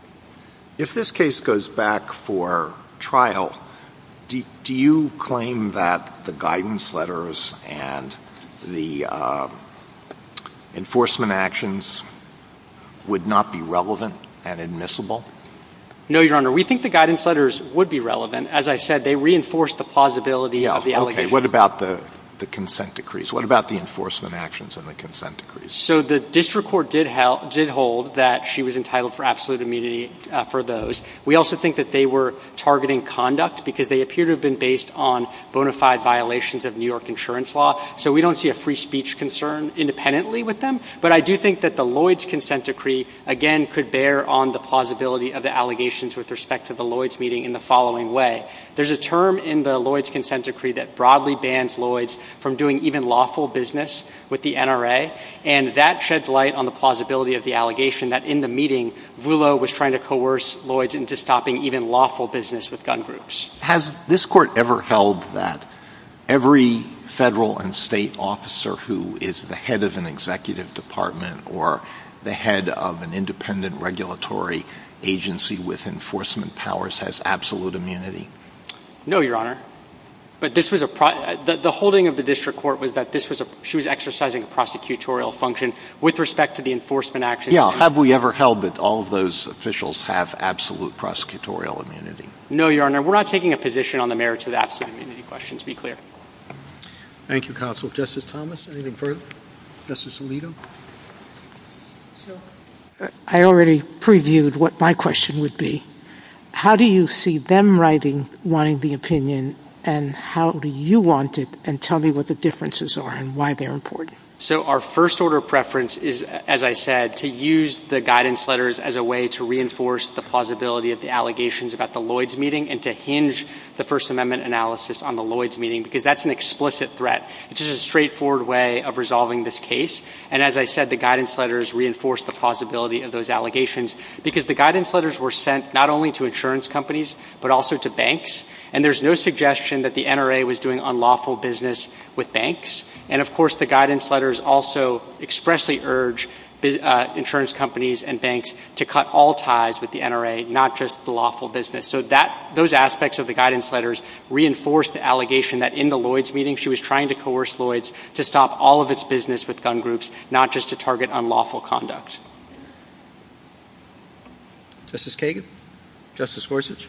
G: If this case goes back for trial, do, do you claim that the guidance letters and the uh, enforcement actions would not be relevant and admissible?
K: No, Your Honor. We think the guidance letters would be relevant. As I said, they reinforce the plausibility
G: yeah,
K: of the allegations.
G: Okay. What about the, the consent decrees? What about the enforcement actions and the consent decrees?
K: So the district court did, hel- did hold that she was entitled for absolute immunity uh, for those. We also think that they were targeting conduct because they appear to have been based on bona fide violations of New York insurance law. So we don't see a free speech concern independently with them. But I do think that the Lloyd's consent decree, again, could bear on the plausibility of the allegations with respect to the Lloyd's meeting in the following way. There's a term in the Lloyd's consent decree that broadly bans Lloyd's from doing even lawful business with the N R A, and that sheds light on the plausibility of the allegation that in the meeting, Vullo was trying to coerce Lloyd's into stopping even lawful business with gun groups.
G: Has this court ever held that every federal and state officer who is the head of an executive department or the head of an independent regulatory agency with enforcement powers has absolute immunity?
K: No, Your Honor. But this was a pro- the, the holding of the district court was that this was a she was exercising a prosecutorial function with respect to the enforcement action.
G: Yeah, have we ever held that all of those officials have absolute prosecutorial immunity?
K: No, Your Honor. We're not taking a position on the merits of the absolute immunity question, to be clear.
A: Thank you, counsel. Justice Thomas, anything further? Justice Alito?
H: I already previewed what my question would be. How do you see them writing, wanting the opinion, and how do you want it, and tell me what the differences are and why they're important?
K: So our first order preference is, as I said, to use the guidance letters as a way to reinforce the plausibility of the allegations about the Lloyd's meeting and to hinge the First Amendment analysis on the Lloyd's meeting, because that's an explicit threat. It's just a straightforward way of resolving this case. And as I said, the guidance letters reinforce the plausibility of those allegations because the guidance letters were sent not only to insurance companies but also to banks. And there's no suggestion that the N R A was doing unlawful business with banks. And, of course, the guidance letters also expressly urge uh, insurance companies and banks to cut all ties with the N R A, not just the lawful business. So that those aspects of the guidance letters reinforce the allegation that in the Lloyd's meeting she was trying to coerce Lloyd's to stop all of its business with gun groups, not just to target unlawful conduct.
A: Justice Kagan? Justice Gorsuch?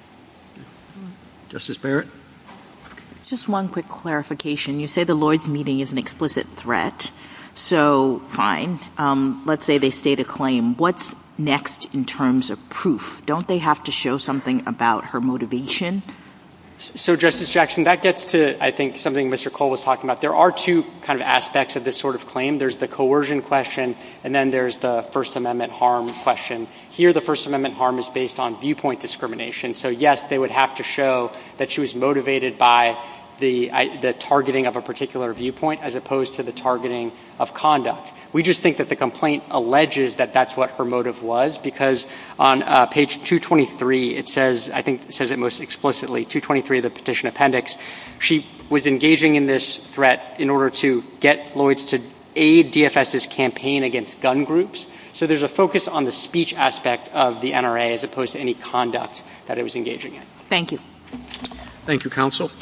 A: Justice Barrett?
D: Just one quick clarification. You say the Lloyd's meeting is an explicit threat. So, fine. Um, let's say they state a claim. What's next in terms of proof? Don't they have to show something about her motivation?
K: So, Justice Jackson, that gets to, I think, something Mister Cole was talking about. There are two kind of aspects of this sort of claim. There's the coercion question, and then there's the First Amendment harm question. Here, the First Amendment harm is based on viewpoint discrimination. So, yes, they would have to show that she was motivated by the, I, the targeting of a particular viewpoint as opposed to the targeting of conduct. We just think that the complaint alleges that that's what her motive was because on uh, page two twenty-three, it says, I think it says it most explicitly, two twenty-three of the petition appendix, she was engaging in this threat in order to get Lloyd's to aid D F S's campaign against gun groups. So there's a focus on the speech aspect of the N R A as opposed to any conduct that it was engaging in.
D: Thank you.
A: Thank you, counsel.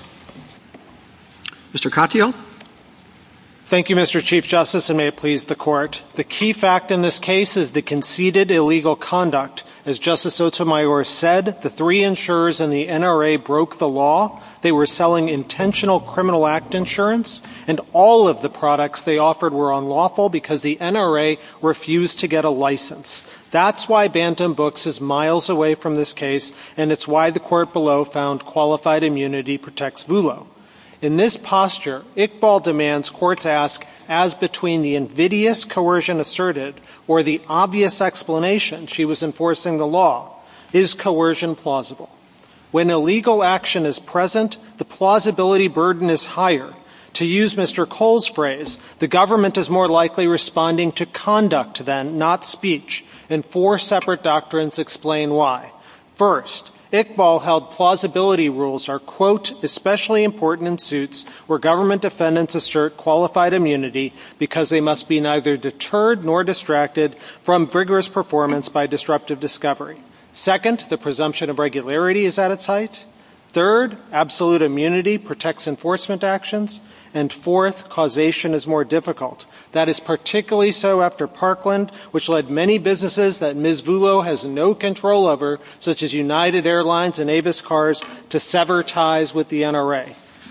A: Mister Katyal?
L: Thank you, Mister Chief Justice, and may it please the Court. The key fact in this case is the conceded illegal conduct. As Justice Sotomayor said, the three insurers in the N R A broke the law. They were selling intentional criminal act insurance, and all of the products they offered were unlawful because the N R A refused to get a license. That's why Bantam Books is miles away from this case, and it's why the court below found qualified immunity protects Vullo. In this posture, Iqbal demands courts ask, as between the invidious coercion asserted or the obvious explanation she was enforcing the law, is coercion plausible? When illegal action is present, the plausibility burden is higher. To use Mister Cole's phrase, the government is more likely responding to conduct than, not speech, and four separate doctrines explain why. First, Iqbal held plausibility rules are, quote, especially important in suits where government defendants assert qualified immunity because they must be neither deterred nor distracted from vigorous performance by disruptive discovery. Second, the presumption of regularity is at its height. Third, absolute immunity protects enforcement actions. And fourth, causation is more difficult. That is particularly so after Parkland, which led many businesses that Miz Vullo has no control over, such as United Airlines and Avis Cars, to sever ties with the N R A.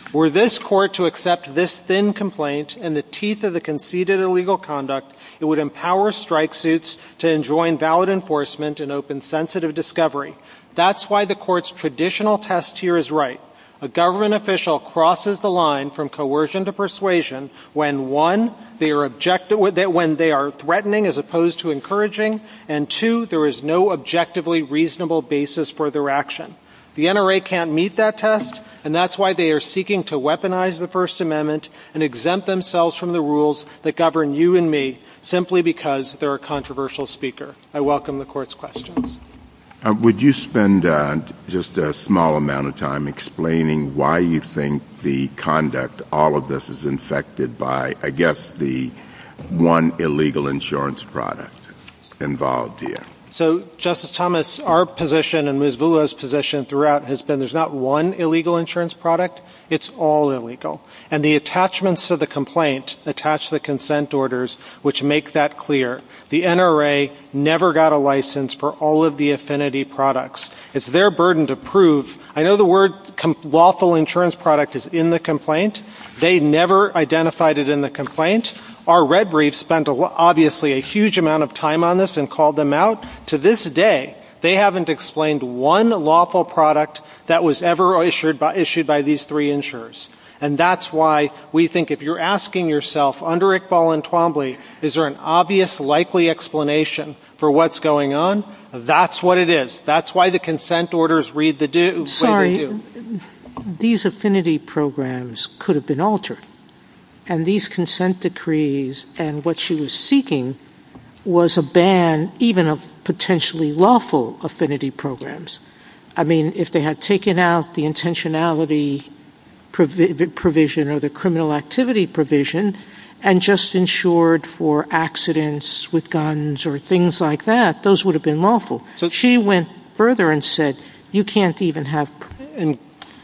L: Were this court to accept this thin complaint in the teeth of the conceded illegal conduct, it would empower strike suits to enjoin valid enforcement and open sensitive discovery. That's why the court's traditional test here is right. A government official crosses the line from coercion to persuasion when, one, they are object- when they are threatening as opposed to encouraging, and two, there is no objectively reasonable basis for their action. The N R A can't meet that test, and that's why they are seeking to weaponize the First Amendment and exempt themselves from the rules that govern you and me simply because they're a controversial speaker. I welcome the Court's questions.
C: Uh, would you spend uh, just a small amount of time explaining why you think the conduct, all of this, is infected by, I guess, the one illegal insurance product involved here?
L: So, Justice Thomas, our position and Miz Vullo's position throughout has been there's not one illegal insurance product, it's all illegal. And the attachments to the complaint attach the consent orders which make that clear. The N R A never got a license for all of the affinity products. It's their burden to prove. I know the word com- lawful insurance product is in the complaint. They never identified it in the complaint. Our red brief spent a, obviously a huge amount of time on this and called them out. To this day, they haven't explained one lawful product that was ever issued by, issued by these three insurers. And that's why we think if you're asking yourself, under Iqbal and Twombly, is there an obvious, likely explanation for what's going on? That's what it is. That's why the consent orders read the do.
H: Sorry,
L: way they do.
H: These affinity programs could have been altered. And these consent decrees and what she was seeking was a ban even of potentially lawful affinity programs. I mean, if they had taken out the intentionality provi- provision or the criminal activity provision and just insured for accidents with guns or things like that, those would have been lawful. So she went further and said, you can't even have
L: and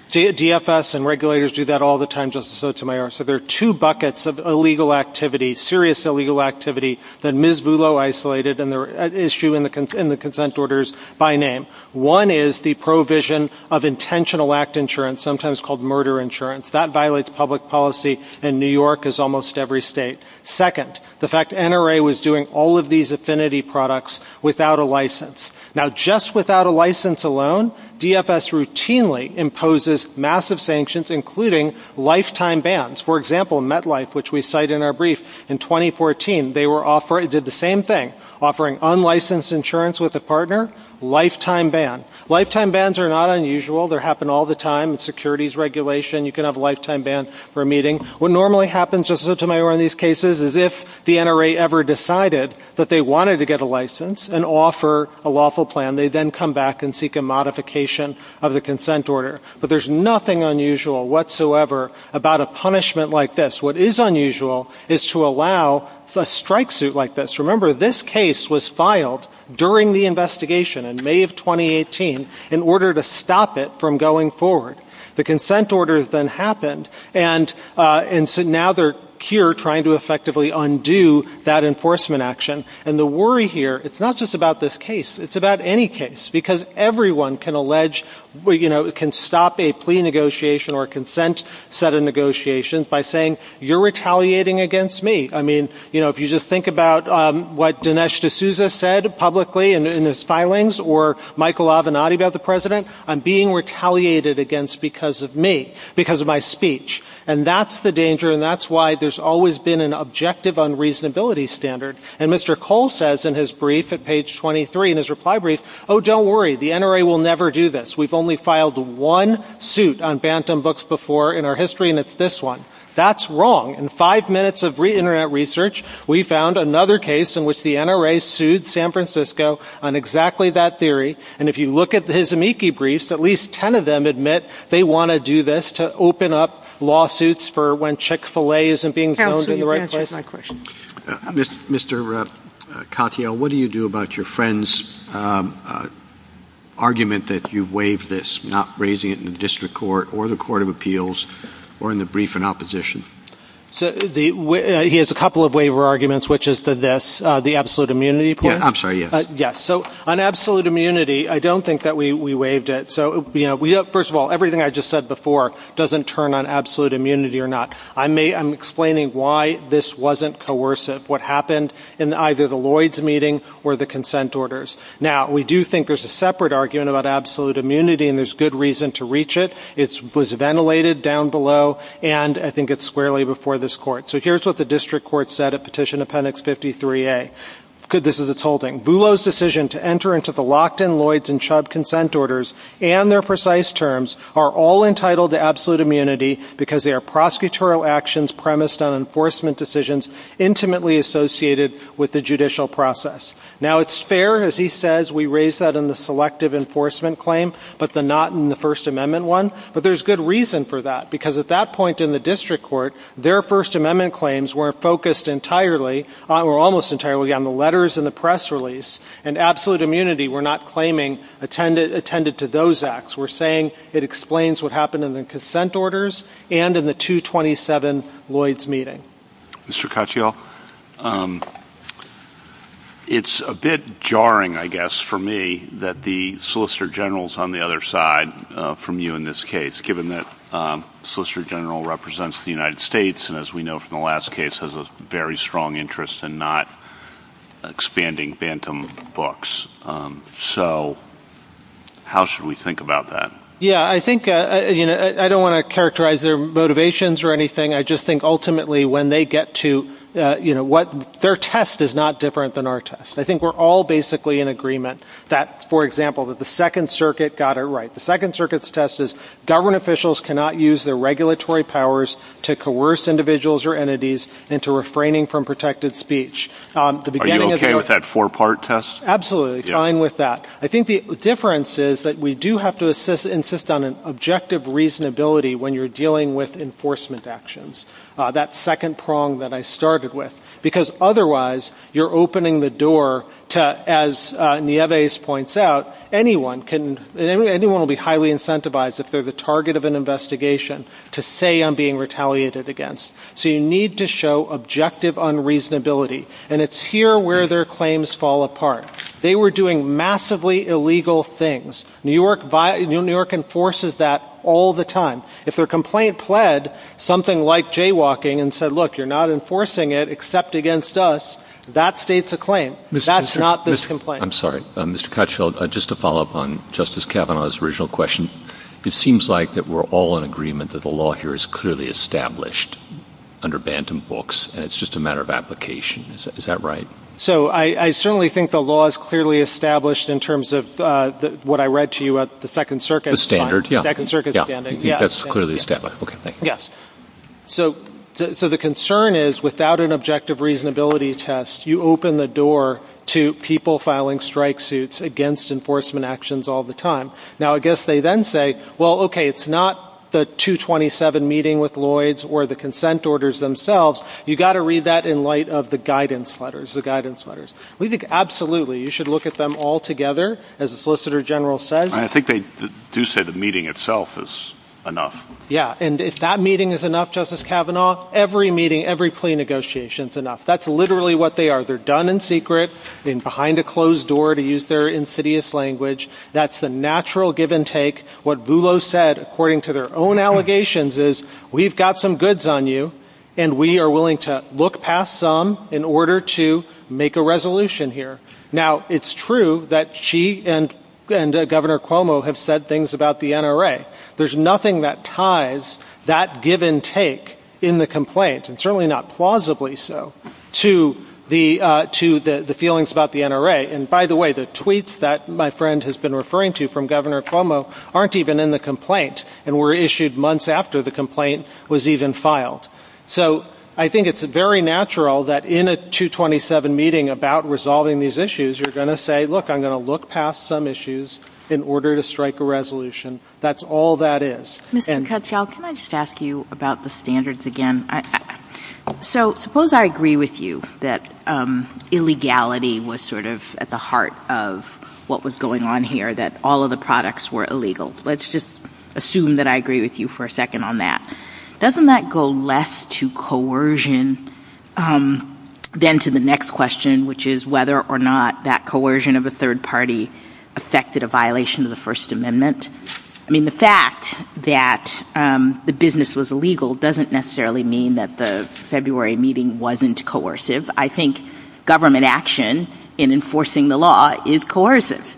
L: D F S and regulators do that all the time, Justice Sotomayor. So there are two buckets of illegal activity, serious illegal activity, that Miz Vullo isolated and they're at issue in the, con- in the consent orders by name. One is the provision of intentional act insurance, sometimes called murder insurance. That violates public policy in New York, as almost every state. Second, the fact N R A was doing all of these affinity products without a license. Now, just without a license alone, D F S routinely imposes massive sanctions, including lifetime bans. For example, MetLife, which we cite in our brief, in twenty fourteen, they were offer did the same thing, offering unlicensed insurance with a partner, lifetime ban. Lifetime bans are not unusual. They happen all the time in securities regulation. You can have a lifetime ban for a meeting. What normally happens, Justice Sotomayor, in these cases is if the N R A ever decided that they wanted to get a license and offer a lawful plan, they then come back and seek a modification of the consent order. But there's nothing unusual whatsoever about a punishment like this. What is unusual is to allow a strike suit like this. Remember, this case was filed during the investigation in May of twenty eighteen in order to stop it from going forward. The consent orders then happened, and uh, and so now they're here trying to effectively undo that enforcement action. And the worry here, it's not just about this case, it's about any case, because everyone can allege, you know, can stop a plea negotiation or a consent set of negotiations by saying, you're retaliating against me. I mean, you know, if you just think about um, what Dinesh D'Souza said publicly in, in his filings, or Michael Avenatti about the president, I'm being retaliated against because of me, because of my speech. And that's the danger, and that's why there's always been an objective unreasonability standard. And Mister Cole says in his brief at page twenty-three, in his reply brief, oh, don't worry, the N R A will never do this. We've only filed one suit on Bantam books before in our history, and it's this one. That's wrong. In five minutes of re- Internet research, we found another case in which the N R A sued San Francisco on exactly that theory. And if you look at his amici briefs, at least ten of them admit they want to do this to open up lawsuits for when Chick-fil-A isn't being zoned
H: Counsel,
L: in the right
H: answered
L: place.
H: My question.
A: Uh, Mister Uh, Katyal, what do you do about your friend's um, uh, argument that you've waived this, not raising it in the district court or the Court of Appeals or in the brief in opposition?
L: So the, uh, he has a couple of waiver arguments, which is the this, uh, the absolute immunity point.
A: Yeah, I'm sorry, yes.
L: Uh, yes. So on absolute immunity, I don't think that we, we waived it. So, you know, we, first of all, everything I just said before doesn't turn on absolute immunity or not. I may, I'm explaining why this wasn't coercive, what happened in either the Lloyd's meeting or the consent orders. Now, we do think there's a separate argument about absolute immunity, and there's good reason to reach it. It was ventilated down below, and I think it's squarely before this court. So here's what the district court said at Petition Appendix fifty-three A. This is its holding. Vullo's decision to enter into the locked-in Lloyd's and Chubb consent orders and their precise terms are all entitled to absolute immunity because they are prosecutorial actions premised on enforcement decisions intimately associated with the judicial process. Now, it's fair, as he says, we raise that in the selective enforcement claim, but the not in the First Amendment one. But there's good reason for that, because at that point in the district court, their First Amendment claims were focused entirely, uh, or almost entirely, on the letter in the press release, and absolute immunity we're not claiming attended, attended to those acts. We're saying it explains what happened in the consent orders and in the two twenty-seven Lloyd's meeting.
J: Mister Katyal, um, it's a bit jarring, I guess, for me that the Solicitor General's on the other side uh, from you in this case, given that um, Solicitor General represents the United States and, as we know from the last case, has a very strong interest in not expanding Bantam books. Um, so how should we think about that?
L: Yeah, I think, uh, you know, I, I don't want to characterize their motivations or anything. I just think ultimately when they get to Uh, you know, what their test is not different than our test. I think we're all basically in agreement that, for example, that the Second Circuit got it right. The Second Circuit's test is government officials cannot use their regulatory powers to coerce individuals or entities into refraining from protected speech. Um, the beginning
J: Are you okay
L: of the,
J: with that four-part test?
L: Absolutely,
J: yes.
L: Fine with that. I think the difference is that we do have to assist, insist on an objective reasonability when you're dealing with enforcement actions. Uh, that second prong that I started with, because otherwise you're opening the door to, as uh, Nieves points out, anyone can, anyone will be highly incentivized if they're the target of an investigation to say I'm being retaliated against. So you need to show objective unreasonability, and it's here where their claims fall apart. They were doing massively illegal things. New York, New York enforces that all the time. If their complaint pled something like jaywalking and said, look, you're not enforcing it except against us, that states a claim.
I: Mister
L: That's
I: Mister
L: not this
I: Mister
L: complaint.
I: I'm sorry. Uh, Mister Katyal, uh, just to follow up on Justice Kavanaugh's original question, it seems like that we're all in agreement that the law here is clearly established under Bantam books, and it's just a matter of application. Is that, is that right?
L: So I, I certainly think the law is clearly established in terms of uh, the, what I read to you at the Second Circuit.
I: The standard, yeah.
L: Second Circuit
I: yeah.
L: standing.
I: You think
L: yeah,
I: that's
L: standing,
I: clearly
L: yeah.
I: established? Okay, thank you.
L: Yes. So, so, so the concern is without an objective reasonability test, you open the door to people filing strike suits against enforcement actions all the time. Now, I guess they then say, well, okay, it's not the two twenty-seven meeting with Lloyd's or the consent orders themselves. You got to read that in light of the guidance letters, the guidance letters. We think absolutely you should look at them all together, as the Solicitor General says.
J: I think they do say the meeting itself is enough.
L: Yeah, and if that meeting is enough, Justice Kavanaugh, every meeting, every plea negotiation is enough. That's literally what they are. They're done in secret, in behind a closed door, to use their insidious language. That's the natural give and take. What Vullo said, according to their own allegations, is we've got some goods on you, and we are willing to look past some in order to make a resolution here. Now, it's true that she and and uh, Governor Cuomo have said things about the N R A. There's nothing that ties that give and take in the complaint, and certainly not plausibly so, to the uh, to the, the feelings about the N R A. And by the way, the tweets that my friend has been referring to from Governor Cuomo aren't even in the complaint and were issued months after the complaint was even filed. So I think it's very natural that in a two twenty-seven meeting about resolving these issues, you're going to say, look, I'm going to look past some issues in order to strike a resolution. That's all that is.
D: Mister Katyal, can I just ask you about the standards again? I, I, so suppose I agree with you that um, illegality was sort of at the heart of what was going on here, that all of the products were illegal. Let's just assume that I agree with you for a second on that. doesn't that go less to coercion um, than to the next question, which is whether or not that coercion of a third party affected a violation of the First Amendment? I mean, the fact that um, the business was illegal doesn't necessarily mean that the February meeting wasn't coercive. I think government action in enforcing the law is coercive.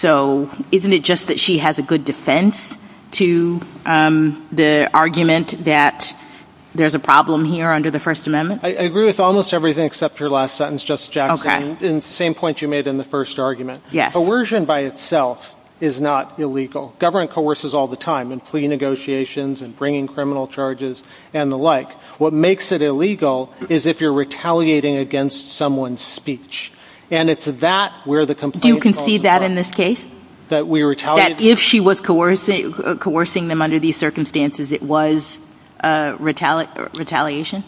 D: So isn't it just that she has a good defense to um, the argument that there's a problem here under the First Amendment?
L: I, I agree with almost everything except your last sentence, Justice Jackson,
D: okay.
L: and, and the same point you made in the first argument.
D: Yes.
L: Coercion by itself is not illegal. Government coerces all the time in plea negotiations and bringing criminal charges and the like. What makes it illegal is if you're retaliating against someone's speech. And it's that where the complaint
D: Do you concede that in this case?
L: That we retaliate?
D: That if she was coercing, uh, coercing them under these circumstances, it was uh, retali- retaliation?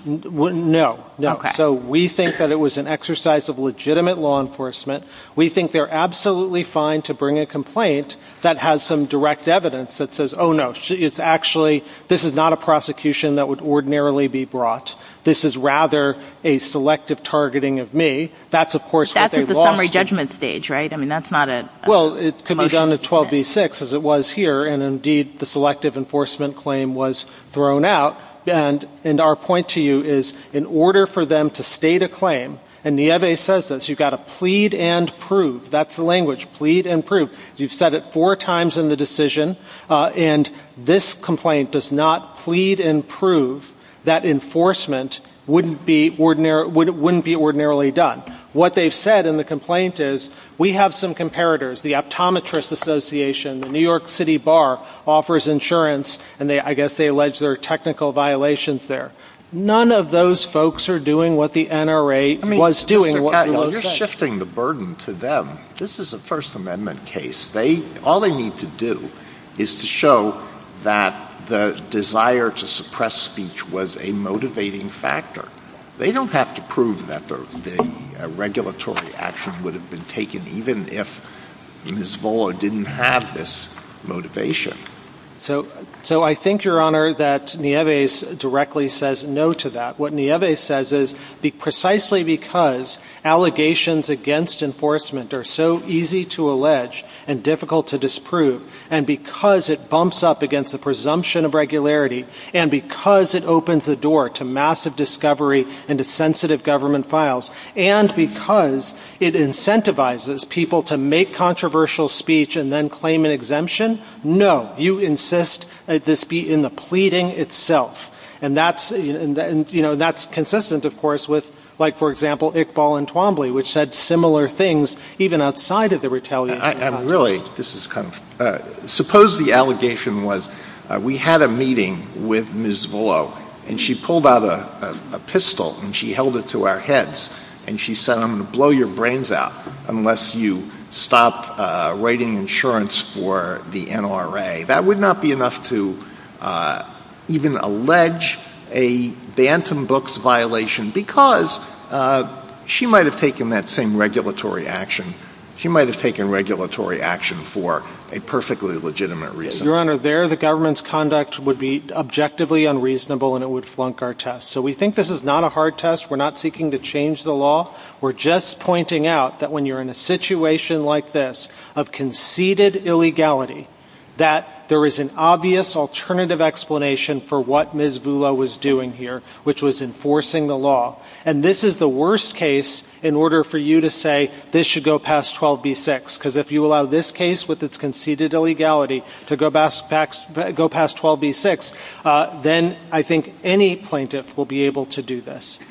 L: No, no.
D: Okay.
L: So we think that it was an exercise of legitimate law enforcement. We think they're absolutely fine to bring a complaint that has some direct evidence that says, oh, no, it's actually, this is not a prosecution that would ordinarily be brought. This is rather a selective targeting of me. That's, of course,
D: that's
L: what they
D: at the
L: lost
D: summary judgment stage, right? I mean, that's not a, a
L: well, it could be done at twelve B
D: dismiss.
L: six as it was here, and indeed the selective enforcement claim was thrown out. And, and our point to you is, in order for them to state a claim, and Nieves says this, you've got to plead and prove. That's the language, plead and prove. You've said it four times in the decision, uh, and this complaint does not plead and prove that enforcement wouldn't be ordinary, would, wouldn't be ordinarily done. What they've said in the complaint is, we have some comparators. The Optometrist Association, the New York City Bar offers insurance, and they, I guess they allege there are technical violations there. None of those folks are doing what the N R A
G: I mean,
L: was doing.
G: Mister
L: What
G: Katyal, you're
L: said.
G: shifting the burden to them. This is a First Amendment case. They all they need to do is to show that the desire to suppress speech was a motivating factor. They don't have to prove that the, the uh, regulatory action would have been taken even if Miz Volo didn't have this motivation.
L: So, so I think, Your Honor, that Nieves directly says no to that. What Nieves says is be precisely because allegations against enforcement are so easy to allege and difficult to disprove, and because it bumps up against the presumption of regularity, and because it opens the door to massive discovery into sensitive government files, and because it incentivizes people to make controversial speech and then claim an exemption, no, you insist that this be in the pleading itself. And that's, and, and, you know, that's consistent, of course, with, like, for example, Iqbal and Twombly, which said similar things even outside of the retaliation.
G: I, I'm really, this is kind of, uh, suppose the allegation was uh, we had a meeting with Miz Volo, and she pulled out a, a, a pistol and she held it to our heads, and she said, I'm going to blow your brains out unless you stop uh, writing insurance for the N R A. That would not be enough to uh, even allege a Bantam Books violation because uh, she might have taken that same regulatory action. She might have taken regulatory action for a perfectly legitimate reason.
L: Your Honor, there the government's conduct would be objectively unreasonable and it would flunk our test. So we think this is not a hard test. We're not seeking to change the law. We're just pointing out that when you're in a situation like this of conceded illegality, that there is an obvious alternative explanation for what Miz Volo was doing here, which was enforcing the law. And this is the worst case in order for you to say this should go past twelve B six, because if you allow this case with its conceded illegality to go past, go past twelve B six, uh, then I think any plaintiff will be able to do this.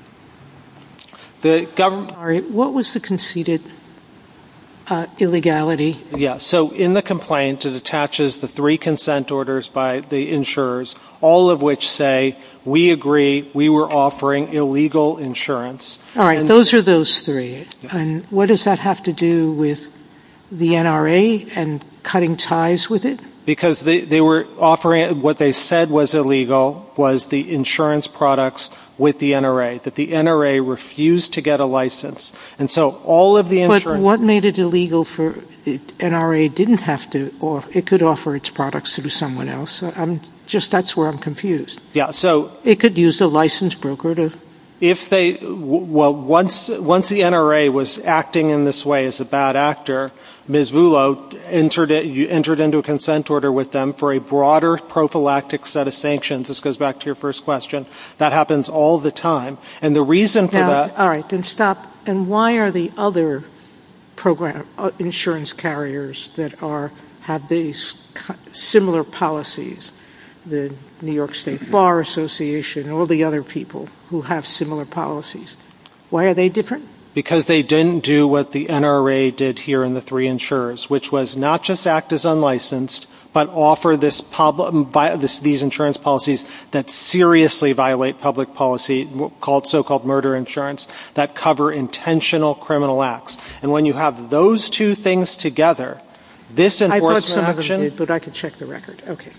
L: The government.
H: Sorry, what was the conceded Uh, illegality?
L: Yeah, so in the complaint, it attaches the three consent orders by the insurers, all of which say, we agree we were offering illegal insurance.
H: All right,
L: and
H: those are those three. Yes. And what does that have to do with the N R A and cutting ties with it?
L: because they, they were offering what they said was illegal was the insurance products with the N R A, that the N R A refused to get a license. And so all of the insurance...
H: But what made it illegal for it, N R A didn't have to, or it could offer its products to someone else? I'm just, that's where I'm confused.
L: Yeah, so...
H: It could use a licensed broker to...
L: If they, well, once once the N R A was acting in this way as a bad actor, Miz Vullo entered it, you entered into a consent order with them for a broader prophylactic set of sanctions. This goes back to your first question. That happens all the time. And the reason for
H: now,
L: that...
H: All right, then stop. And why are the other program uh, insurance carriers that are have these similar policies, the New York State Bar Association, all the other people who have similar policies, why are they different?
L: Because they didn't do what the N R A did here in the three insurers, which was not just act as unlicensed, but offer this pub, this, these insurance policies that seriously violate public policy, called so-called murder insurance, that cover intentional criminal acts. And when you have those two things together, this enforcement
H: I thought some
L: action...
H: of them did, but I could check the record. Okay.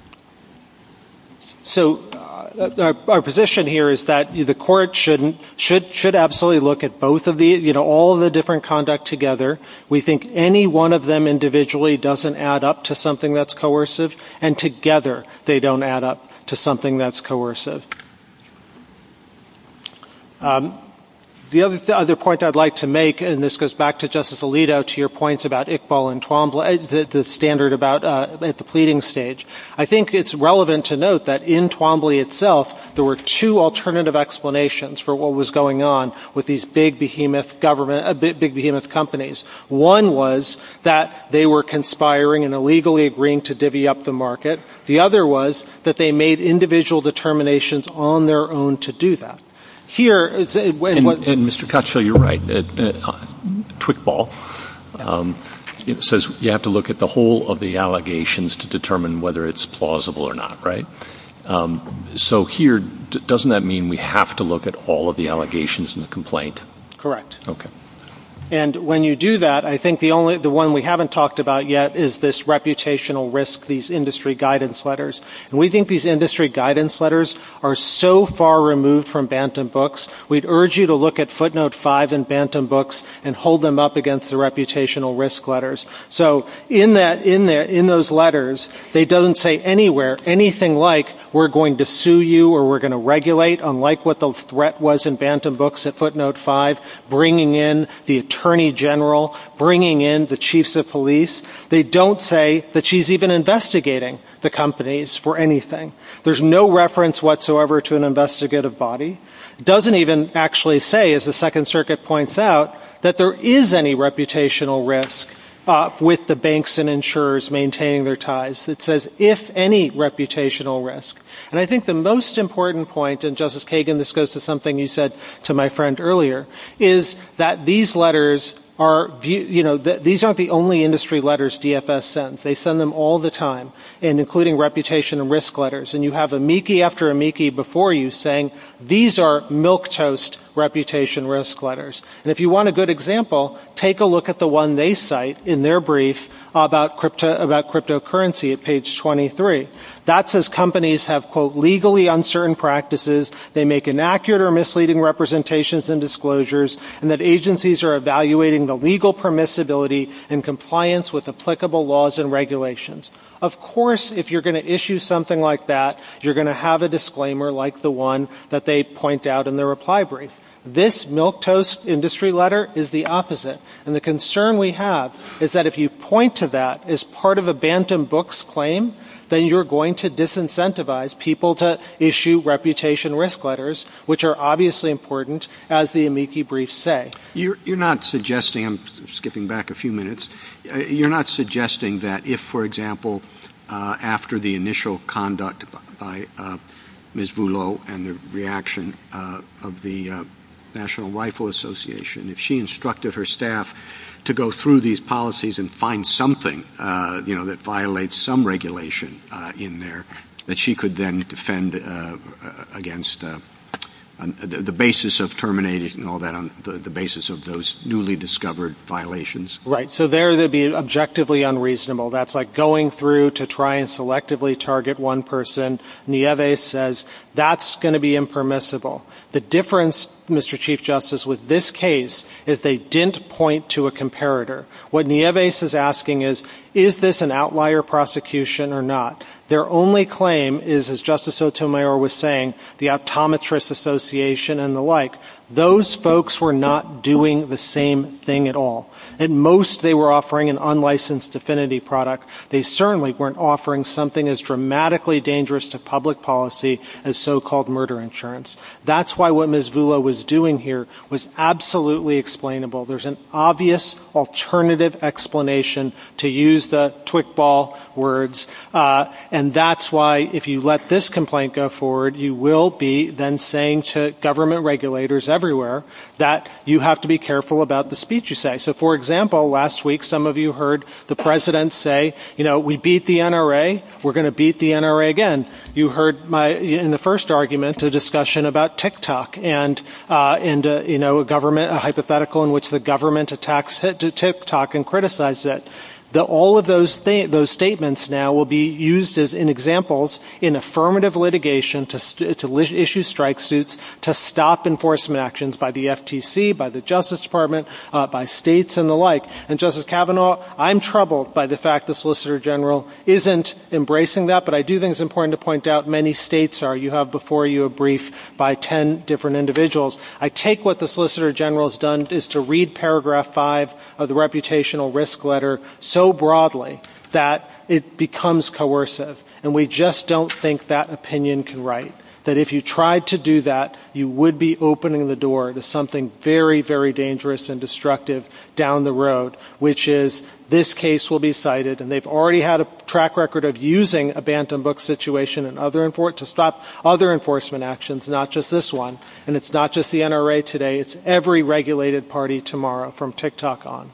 L: So uh, our, our position here is that the court shouldn't should should absolutely look at both of the you know all of the different conduct together. We think any one of them individually doesn't add up to something that's coercive, and together they don't add up to something that's coercive. Um, The other, th- other point I'd like to make, and this goes back to Justice Alito, to your points about Iqbal and Twombly, the, the standard about uh, at the pleading stage. I think it's relevant to note that in Twombly itself, there were two alternative explanations for what was going on with these big behemoth government, uh, big, big behemoth companies. One was that they were conspiring and illegally agreeing to divvy up the market. The other was that they made individual determinations on their own to do that. Here, it's, uh, when,
I: and,
L: what,
I: and Mister Cottrell, you're right. Uh, uh, Twickball um, it says you have to look at the whole of the allegations to determine whether it's plausible or not, right? Um, so here, d- doesn't that mean we have to look at all of the allegations in the complaint?
L: Correct.
I: Okay.
L: And when you do that, I think the only the one we haven't talked about yet is this reputational risk, these industry guidance letters. And we think these industry guidance letters are so far removed from Bantam Books, we'd urge you to look at footnote five in Bantam Books and hold them up against the reputational risk letters. So in that in there in those letters, they doesn't say anywhere anything like we're going to sue you or we're going to regulate, unlike what the threat was in Bantam Books at footnote five, bringing in the Attorney General, bringing in the chiefs of police. They don't say that she's even investigating the companies for anything. There's no reference whatsoever to an investigative body. It doesn't even actually say, as the Second Circuit points out, that there is any reputational risk uh, with the banks and insurers maintaining their ties. It says, if any reputational risk. And I think the most important point, and Justice Kagan, this goes to something you said to my friend earlier, is that these letters are, you know, th- these aren't the only industry letters D F S sends. They send them all the time, and including reputation and risk letters. And you have amici after amici before you saying, these are milquetoast reputation risk letters. And if you want a good example, take a look at the one they cite in their brief about crypto, about cryptocurrency at page twenty-three. That says companies have, quote, legally uncertain practices, they make inaccurate or misleading representations and disclosures, and that agencies are evaluating the legal permissibility and compliance with applicable laws and regulations. Of course, if you're going to issue something like that, you're going to have a disclaimer like the one that they point out in their reply brief. This milquetoast industry letter is the opposite. And the concern we have is that if you point to that as part of a Bantam Books claim, then you're going to disincentivize people to issue reputation risk letters, which are obviously important, as the amici briefs say.
A: You're, you're not suggesting, I'm skipping back a few minutes, uh, you're not suggesting that if, for example, uh, after the initial conduct by uh, Miz Vullo and the reaction uh, of the uh, National Rifle Association, if she instructed her staff to go through these policies and find something, uh, you know, that violates some regulation uh, in there, that she could then defend uh, against uh, on the, the basis of terminating and all that on the, the basis of those newly discovered violations.
L: Right. So there they'd be objectively unreasonable. That's like going through to try and selectively target one person. Nieves says that's going to be impermissible. The difference, Mister Chief Justice, with this case is they didn't point to a comparator. What Nieves is asking is, is this an outlier prosecution or not? Their only claim is, as Justice Sotomayor was saying, the Optometrists Association and the like. Those folks were not doing the same thing at all. At most, they were offering an unlicensed affinity product. They certainly weren't offering something as dramatically dangerous to public policy as so-called murder insurance. That's why what Miz Vullo was doing here was absolutely explainable. There's an obvious alternative explanation to use the Twickball words, uh, and that's why if you let this complaint go forward, you will be then saying to government regulators everywhere that you have to be careful about the speech you say. So, for example, last week some of you heard the president say, you know, we beat the N R A, we're going to beat the N R A again. You heard my in the first argument a discussion about TikTok and uh, and uh, you know a government a hypothetical in which the government attacks TikTok and criticizes it. The, all of those th- those statements now will be used as in examples in affirmative litigation to, st- to li- issue strike suits to stop enforcement actions by the F T C, by the Justice Department, uh, by states and the like. And Justice Kavanaugh, I'm troubled by the fact the Solicitor General isn't embracing that, but I do think it's important to point out many states are. You have before you a brief by ten different individuals. I take what the Solicitor General has done is to read paragraph five of the reputational risk letter so so broadly that it becomes coercive. And we just don't think that opinion can write. That if you tried to do that, you would be opening the door to something very, very dangerous and destructive down the road, which is this case will be cited, and they've already had a track record of using a Bantam Book situation and other enfor- to stop other enforcement actions, not just this one. And it's not just the N R A today, it's every regulated party tomorrow from TikTok on.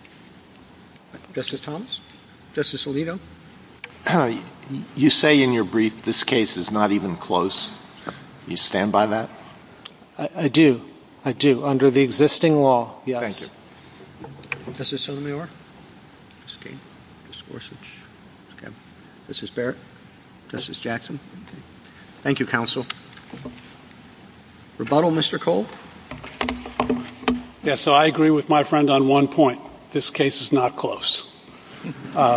A: Justice Thomas? Justice Alito?
G: Uh, you say in your brief this case is not even close. You stand by that?
L: I, I do. I do. Under the existing law, yes.
A: Thank you. Justice Sotomayor? Justice Kagan? Justice Gorsuch? Okay. Justice Barrett? Justice Jackson? Okay. Thank you, counsel. Rebuttal, Mister Cole?
B: Yes, so I agree with my friend on one point. This case is not close. Uh,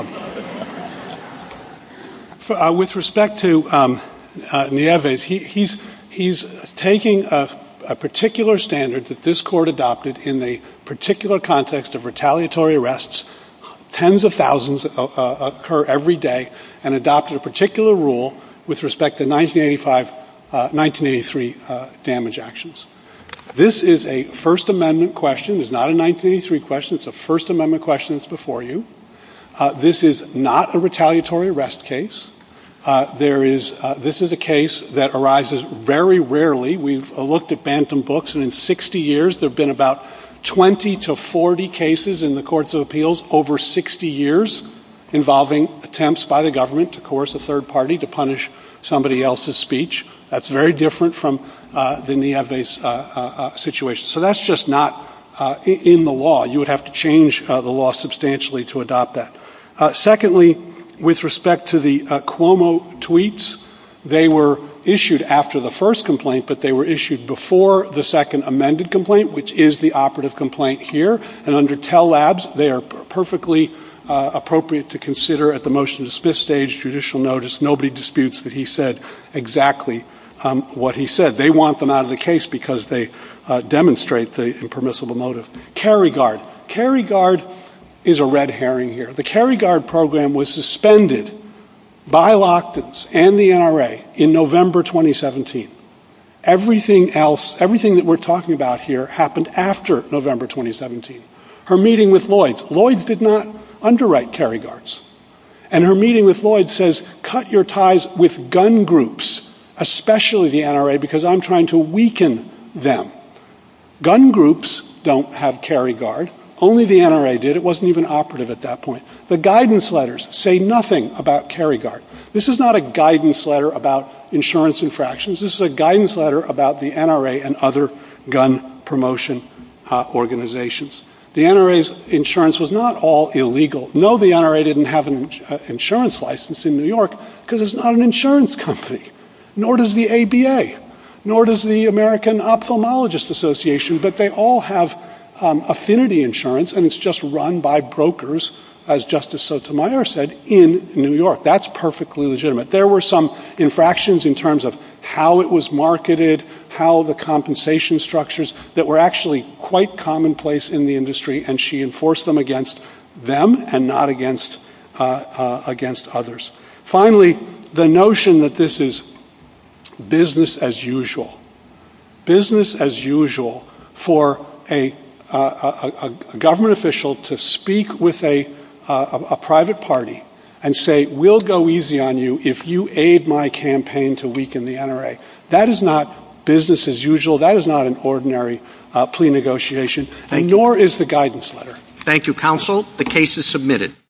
B: for, uh, with respect to um, uh, Nieves, he, he's, he's taking a, a particular standard that this court adopted in the particular context of retaliatory arrests. Tens of thousands uh, uh, occur every day, and adopted a particular rule with respect to nineteen eighty-five, uh, nineteen eighty-three uh, damage actions. This is a First Amendment question. It's not a nineteen eighty-three question. It's a First Amendment question that's before you. Uh, this is not a retaliatory arrest case. Uh, there is, uh, this is a case that arises very rarely. We've uh, looked at Bantam Books, and in sixty years there have been about twenty to forty cases in the courts of appeals over sixty years involving attempts by the government to coerce a third party to punish somebody else's speech. That's very different from uh, the Nieves uh, uh, situation. So that's just not uh, in the law. You would have to change uh, the law substantially to adopt that. Uh, secondly, with respect to the uh, Cuomo tweets, they were issued after the first complaint, but they were issued before the second amended complaint, which is the operative complaint here. And under Tell Labs, they are p- perfectly uh, appropriate to consider at the motion to dismiss stage judicial notice. Nobody disputes that he said exactly um, what he said. They want them out of the case because they uh, demonstrate the impermissible motive. Carry Guard. Carry Guard is a red herring here. The Carry Guard program was suspended by Lockton's and the N R A in November twenty seventeen. Everything else, everything that we're talking about here happened after November twenty seventeen. Her meeting with Lloyd's. Lloyd's did not underwrite Carry Guards. And her meeting with Lloyd's says, cut your ties with gun groups, especially the N R A, because I'm trying to weaken them. Gun groups don't have Carry Guard. Only the N R A did. It wasn't even operative at that point. The guidance letters say nothing about Kerry Guard. This is not a guidance letter about insurance infractions. This is a guidance letter about the N R A and other gun promotion uh, organizations. The N R A's insurance was not all illegal. No, the N R A didn't have an uh, insurance license in New York because it's not an insurance company, nor does the A B A, nor does the American Ophthalmologist Association, but they all have um, affinity insurance, and it's just run by brokers, as Justice Sotomayor said, in New York. That's perfectly legitimate. There were some infractions in terms of how it was marketed, how the compensation structures that were actually quite commonplace in the industry, and she enforced them against them and not against uh, uh, against others. Finally, the notion that this is business as usual, business as usual for a, uh, a, a government official to speak with a, uh, a, a private party and say, we'll go easy on you if you aid my campaign to weaken the N R A. That is not business as usual. That is not an ordinary uh, plea negotiation, and nor is the guidance letter.
A: Thank you, counsel. The case is submitted.